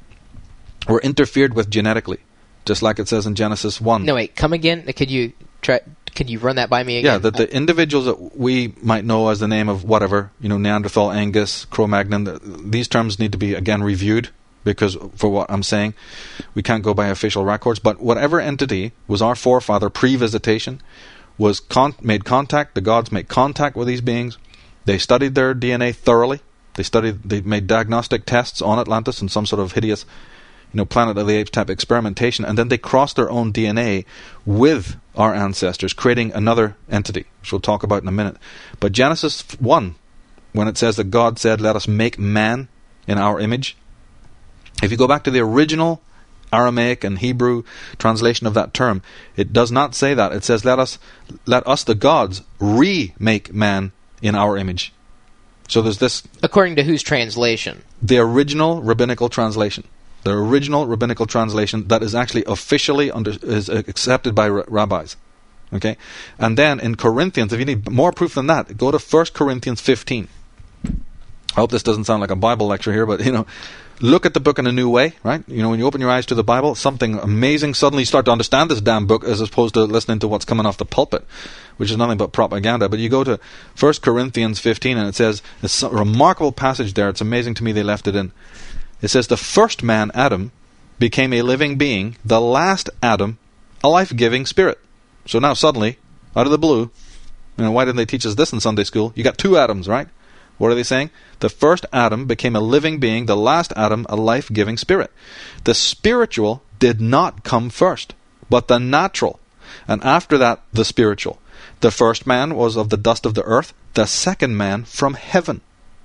were interfered with genetically, just like it says in Genesis 1. No, wait, come again? Could you run that by me again? Yeah, that the individuals that we might know as the name of whatever, Neanderthal, Angus, Cro-Magnon, these terms need to be again reviewed, because for what I'm saying, we can't go by official records. But whatever entity was our forefather pre-visitation was made contact. The gods made contact with these beings. They studied their DNA thoroughly. They made diagnostic tests on Atlantis in some sort of hideous, Planet of the Apes type experimentation, and then they crossed their own DNA with our ancestors, creating another entity, which we'll talk about in a minute. But Genesis 1, when it says that God said, let us make man in our image, if you go back to the original Aramaic and Hebrew translation of that term, it does not say that. It says, let us the gods remake man in our image. So there's this... According to whose translation? The original rabbinical translation. The original rabbinical translation that is actually officially is accepted by rabbis. Okay? And then in Corinthians, if you need more proof than that, go to 1 Corinthians 15. I hope this doesn't sound like a Bible lecture here, but, look at the book in a new way, right? When you open your eyes to the Bible, something amazing, suddenly you start to understand this damn book as opposed to listening to what's coming off the pulpit, which is nothing but propaganda. But you go to 1 Corinthians 15 and it says, it's a remarkable passage there, it's amazing to me they left it in. It says, the first man, Adam, became a living being, the last Adam, a life-giving spirit. So now suddenly, out of the blue, why didn't they teach us this in Sunday school? You got two Adams, right? What are they saying? The first Adam became a living being, the last Adam a life-giving spirit. The spiritual did not come first, but the natural. And after that, the spiritual. The first man was of the dust of the earth, the second man from heaven.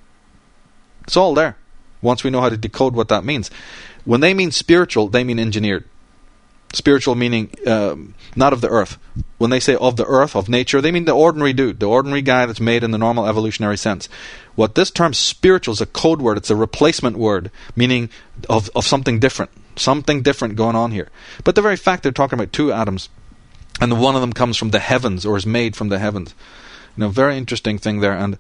It's all there, once we know how to decode what that means. When they mean spiritual, they mean engineered. Spiritual meaning not of the earth. When they say of the earth, of nature, they mean the ordinary dude, the ordinary guy that's made in the normal evolutionary sense. What this term spiritual is a code word, it's a replacement word, meaning of something different going on here. But the very fact they're talking about two atoms, and one of them comes from the heavens, or is made from the heavens. Very interesting thing there. And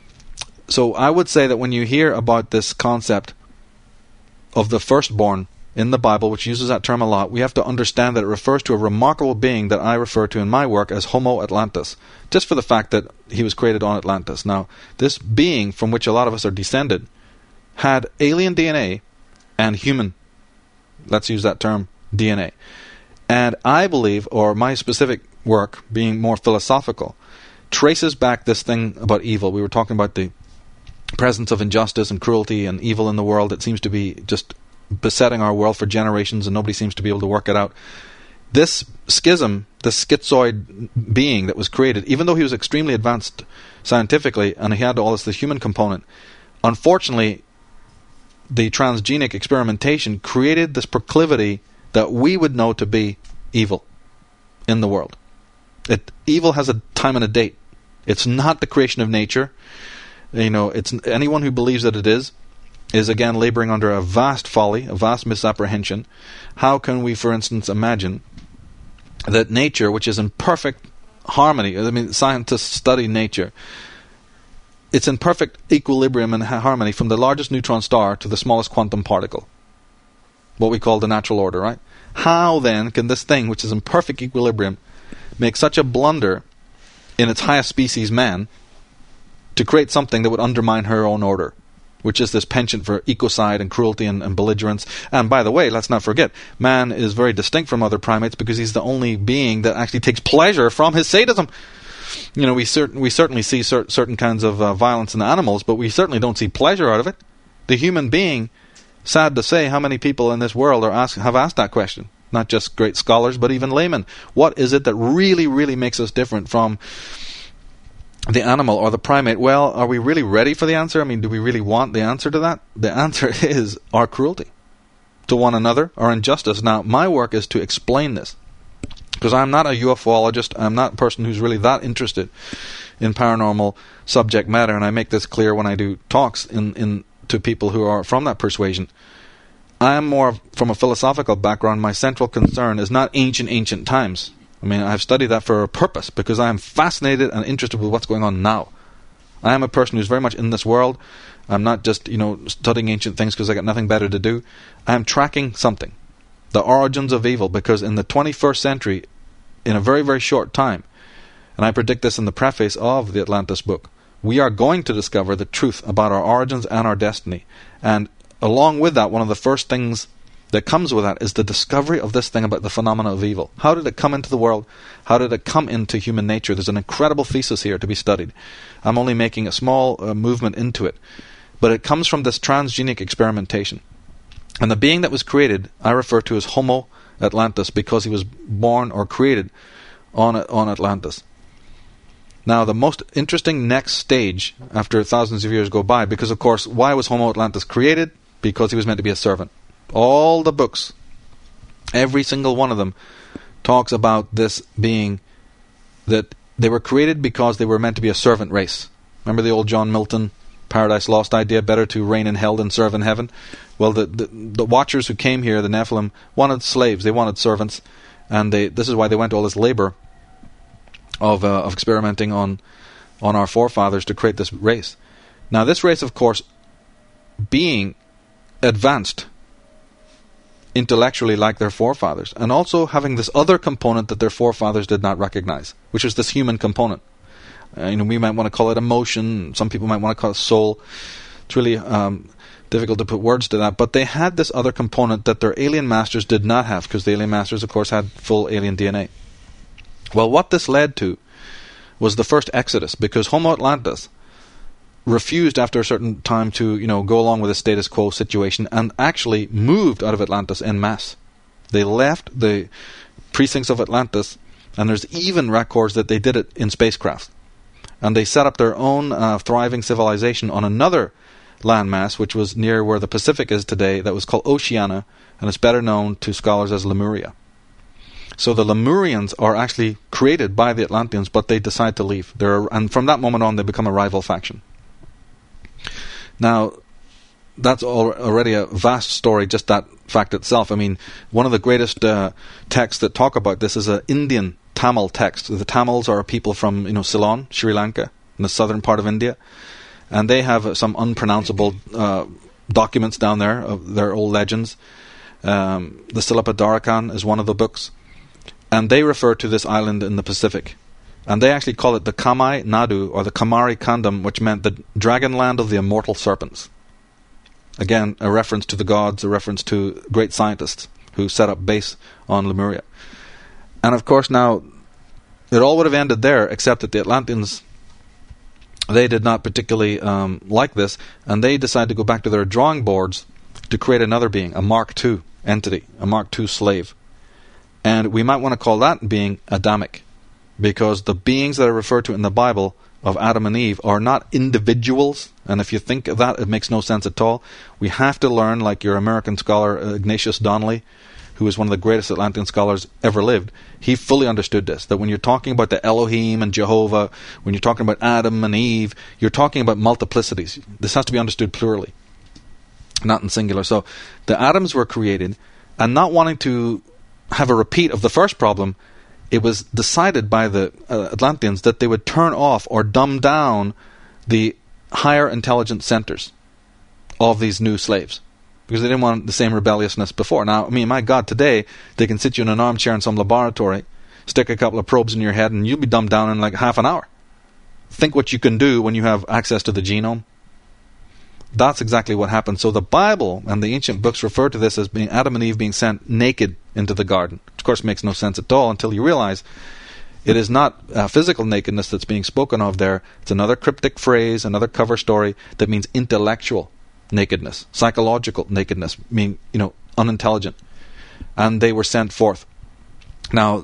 so I would say that when you hear about this concept of the firstborn in the Bible, which uses that term a lot, we have to understand that it refers to a remarkable being that I refer to in my work as Homo Atlantis, just for the fact that he was created on Atlantis. Now, this being from which a lot of us are descended had alien DNA and human, let's use that term, DNA. And I believe, or my specific work, being more philosophical, traces back this thing about evil. We were talking about the presence of injustice and cruelty and evil in the world. It seems to be just besetting our world for generations, and nobody seems to be able to work it out. This schism, this schizoid being that was created, even though he was extremely advanced scientifically and he had all this human component, unfortunately, the transgenic experimentation created this proclivity that we would know to be evil in the world. Evil has a time and a date. It's not the creation of nature. It's anyone who believes that it is again laboring under a vast folly, a vast misapprehension. How can we, for instance, imagine that nature, which is in perfect harmony, I mean, scientists study nature, it's in perfect equilibrium and harmony from the largest neutron star to the smallest quantum particle, what we call the natural order, right? How then can this thing, which is in perfect equilibrium, make such a blunder in its highest species, man, to create something that would undermine her own order, which is this penchant for ecocide and cruelty and belligerence? And by the way, let's not forget, man is very distinct from other primates because he's the only being that actually takes pleasure from his sadism. We certainly see certain kinds of violence in animals, but we certainly don't see pleasure out of it. The human being, sad to say, how many people in this world have asked that question? Not just great scholars, but even laymen. What is it that really, really makes us different from the animal or the primate? Well, are we really ready for the answer? I mean, do we really want the answer to that? The answer is our cruelty to one another, our injustice. Now, my work is to explain this, because I'm not a ufologist. I'm not a person who's really that interested in paranormal subject matter, and I make this clear when I do talks to people who are from that persuasion. I am more from a philosophical background. My central concern is not ancient times. I mean, I've studied that for a purpose, because I am fascinated and interested with what's going on now. I am a person who's very much in this world. I'm not just, studying ancient things because I got nothing better to do. I am tracking something, the origins of evil, because in the 21st century, in a very, very short time, and I predict this in the preface of the Atlantis book, we are going to discover the truth about our origins and our destiny. And along with that, one of the first things that comes with that is the discovery of this thing about the phenomena of evil. How did it come into the world? How did it come into human nature? There's an incredible thesis here to be studied. I'm only making a small movement into it. But it comes from this transgenic experimentation. And the being that was created, I refer to as Homo Atlantis, because he was born or created on Atlantis. Now, the most interesting next stage after thousands of years go by, because, of course, why was Homo Atlantis created? Because he was meant to be a servant. All the books, every single one of them, talks about this being that they were created because they were meant to be a servant race. Remember the old John Milton Paradise Lost idea, better to reign in hell than serve in heaven? Well, the Watchers who came here, the Nephilim, wanted slaves. They wanted servants. And this is why they went to all this labor of experimenting on our forefathers to create this race. Now, this race, of course, being advanced intellectually like their forefathers, and also having this other component that their forefathers did not recognize, which was this human component. We might want to call it emotion. Some people might want to call it soul. It's really difficult to put words to that. But they had this other component that their alien masters did not have, because the alien masters, of course, had full alien DNA. Well, what this led to was the first exodus, because Homo Atlantis refused after a certain time to, go along with the status quo situation, and actually moved out of Atlantis en masse. They left the precincts of Atlantis, and there's even records that they did it in spacecraft. And they set up their own thriving civilization on another landmass, which was near where the Pacific is today, that was called Oceania, and it's better known to scholars as Lemuria. So the Lemurians are actually created by the Atlanteans, but they decide to leave. And from that moment on, they become a rival faction. Now, that's already a vast story, just that fact itself. I mean, one of the greatest texts that talk about this is an Indian Tamil text. The Tamils are people from Ceylon, Sri Lanka, in the southern part of India. And they have some unpronounceable documents down there of their old legends. The Silappadarakan is one of the books. And they refer to this island in the Pacific. And they actually call it the Kamai Nadu, or the Kamari Kandam, which meant the dragon land of the immortal serpents. Again, a reference to the gods, a reference to great scientists who set up base on Lemuria. And of course now, it all would have ended there, except that the Atlanteans, they did not particularly like this, and they decided to go back to their drawing boards to create another being, a Mark II entity, a Mark II slave. And we might want to call that being Adamic, because the beings that are referred to in the Bible of Adam and Eve are not individuals, and if you think of that, it makes no sense at all. We have to learn, like your American scholar Ignatius Donnelly, who is one of the greatest Atlantean scholars ever lived, he fully understood this, that when you're talking about the Elohim and Jehovah, when you're talking about Adam and Eve, you're talking about multiplicities. This has to be understood plurally, not in singular. So the atoms were created, and not wanting to have a repeat of the first problem, it was decided by the Atlanteans that they would turn off or dumb down the higher intelligence centers of these new slaves, because they didn't want the same rebelliousness before. Now, I mean, my God, today they can sit you in an armchair in some laboratory, stick a couple of probes in your head, and you'll be dumbed down in like half an hour. Think what you can do when you have access to the genome. That's exactly what happened. So the Bible and the ancient books refer to this as being Adam and Eve being sent naked into the garden. Which of course makes no sense at all until you realize it is not physical nakedness that's being spoken of there. It's another cryptic phrase, another cover story that means intellectual nakedness, psychological nakedness, meaning, unintelligent. And they were sent forth. Now,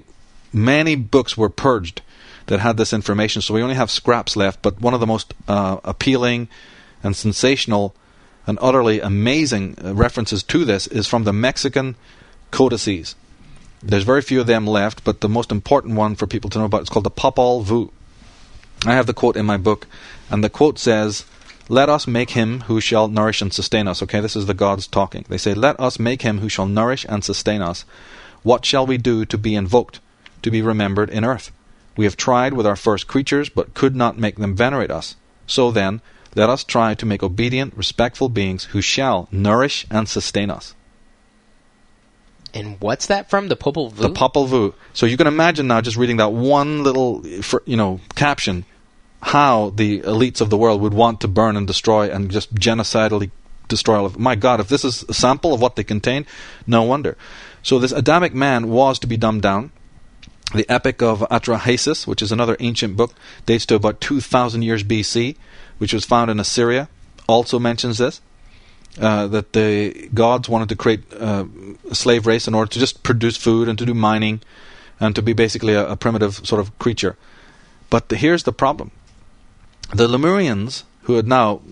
many books were purged that had this information, so we only have scraps left, but one of the most appealing and sensational and utterly amazing references to this is from the Mexican codices. There's very few of them left, but the most important one for people to know about is called the Popol Vuh. I have the quote in my book, and the quote says, "Let us make him who shall nourish and sustain us." Okay, this is the gods talking. They say, "Let us make him who shall nourish and sustain us. What shall we do to be invoked, to be remembered in earth? We have tried with our first creatures, but could not make them venerate us. So then, let us try to make obedient, respectful beings who shall nourish and sustain us." And what's that from? The Popol Vuh? The Popol Vuh. So you can imagine now, just reading that one little, caption, how the elites of the world would want to burn and destroy and just genocidally destroy all of it. My God, if this is a sample of what they contain, no wonder. So this Adamic man was to be dumbed down. The Epic of Atrahasis, which is another ancient book, dates to about 2,000 years BC, which was found in Assyria, also mentions this, that the gods wanted to create a slave race in order to just produce food and to do mining and to be basically a primitive sort of creature. But here's the problem. The Lemurians, who had now,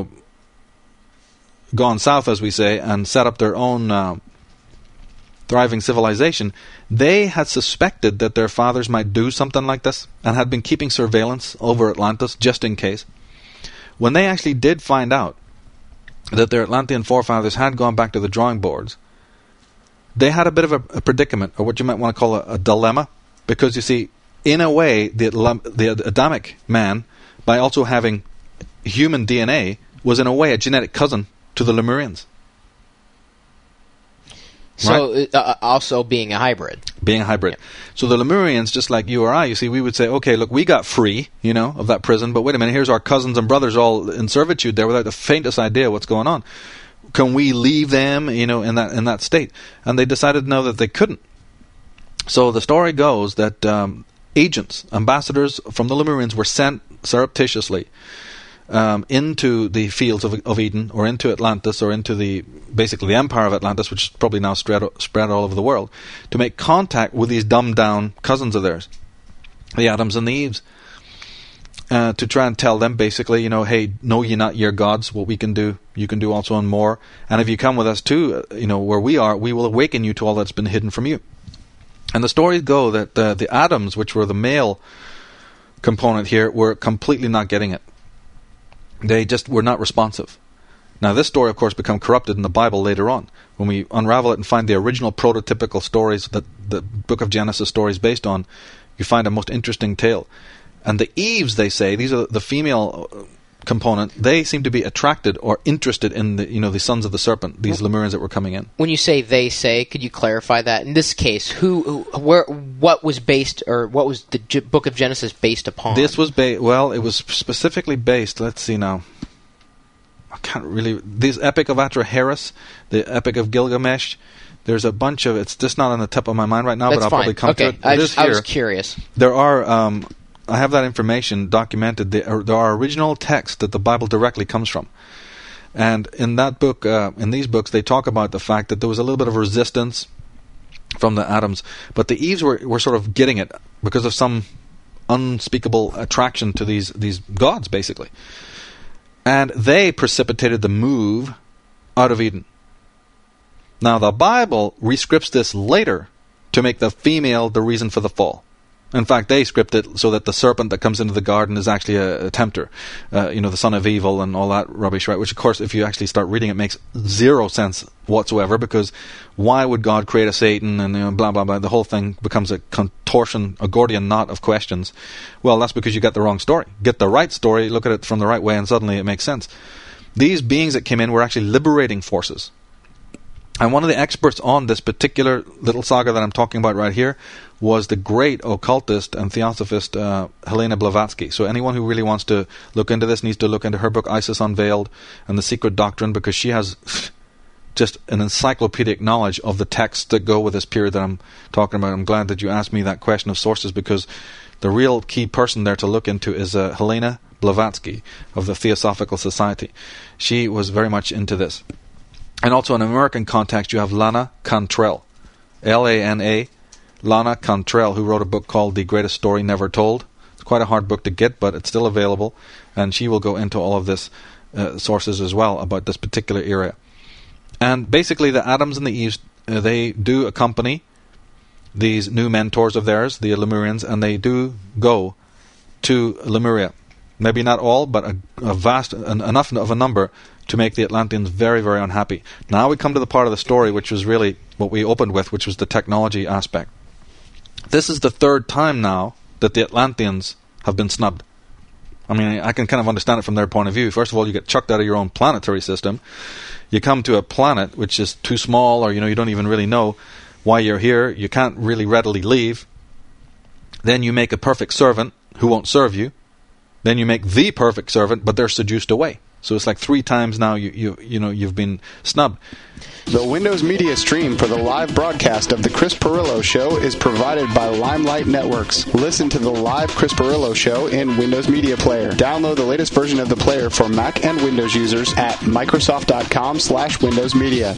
gone south, as we say, and set up their own thriving civilization, they had suspected that their fathers might do something like this and had been keeping surveillance over Atlantis just in case. When they actually did find out that their Atlantean forefathers had gone back to the drawing boards, they had a bit of a predicament, or what you might want to call a dilemma, because you see, in a way, the Adamic man, by also having human DNA, was in a way a genetic cousin to the Lemurians. So, right? Also being a hybrid. Being a hybrid. Yeah. So the Lemurians, just like you or I, you see, we would say, okay, look, we got free, of that prison, but wait a minute, here's our cousins and brothers all in servitude there without the faintest idea what's going on. Can we leave them, in that state? And they decided, no, that they couldn't. So the story goes that agents, ambassadors from the Lemurians were sent surreptitiously into the fields of Eden, or into Atlantis, or into basically the empire of Atlantis, which is probably now spread all over the world, to make contact with these dumbed down cousins of theirs, the Adams and the Eves, to try and tell them basically, hey, know ye not your gods, what we can do, you can do also and more, and if you come with us too, where we are, we will awaken you to all that's been hidden from you. And the stories go that the Adams, which were the male component here, were completely not getting it. They just were not responsive. Now, this story, of course, become corrupted in the Bible later on. When we unravel it and find the original prototypical stories that the book of Genesis story is based on, you find a most interesting tale. And the Eves, they say, these are the female component, they seem to be attracted or interested in the sons of the serpent, these Lemurians that were coming in. When you say they say, could you clarify that? In this case, what was based, or what was the Book of Genesis based upon? This was it was specifically based. Let's see now. I can't really. This Epic of Atrahasis, the Epic of Gilgamesh. There's a bunch of. It's just not on the tip of my mind right now, That's but I'll fine. probably come to it. I was curious. There are. I have that information documented. There are original texts that the Bible directly comes from, and in that book, in these books, they talk about the fact that there was a little bit of resistance from the Adams, but the Eves were sort of getting it because of some unspeakable attraction to these gods, basically, and they precipitated the move out of Eden. Now, the Bible rescripts this later to make the female the reason for the fall. In fact, they script it so that the serpent that comes into the garden is actually a tempter, the son of evil and all that rubbish, right? Which, of course, if you actually start reading it, makes zero sense whatsoever, because why would God create a Satan and blah, blah, blah? The whole thing becomes a Gordian knot of questions. Well, that's because you got the wrong story. Get the right story, look at it from the right way, and suddenly it makes sense. These beings that came in were actually liberating forces. And one of the experts on this particular little saga that I'm talking about right here was the great occultist and theosophist Helena Blavatsky. So anyone who really wants to look into this needs to look into her book Isis Unveiled and the Secret Doctrine, because she has just an encyclopedic knowledge of the texts that go with this period that I'm talking about. I'm glad that you asked me that question of sources, because the real key person there to look into is Helena Blavatsky of the Theosophical Society. She was very much into this. And also in American context, you have Lana Cantrell, L-A-N-A, Lana Cantrell, who wrote a book called The Greatest Story Never Told. It's quite a hard book to get, but it's still available, and she will go into all of this sources as well about this particular area. And basically, the Adams and the Eves, they do accompany these new mentors of theirs, the Lemurians, and they do go to Lemuria. Maybe not all, but a vast enough of a number to make the Atlanteans very, very unhappy. Now we come to the part of the story which was really what we opened with, which was the technology aspect. This is the third time now that the Atlanteans have been snubbed. I mean, I can kind of understand it from their point of view. First of all, you get chucked out of your own planetary system. You come to a planet which is too small, or you don't even really know why you're here. You can't really readily leave. Then you make a perfect servant who won't serve you. Then you make the perfect servant, but they're seduced away. So it's like 3 times now you've been snubbed. The Windows Media stream for the live broadcast of the Chris Pirillo Show is provided by Limelight Networks. Listen to the live Chris Pirillo Show in Windows Media Player. Download the latest version of the player for Mac and Windows users at Microsoft.com/Windows Media.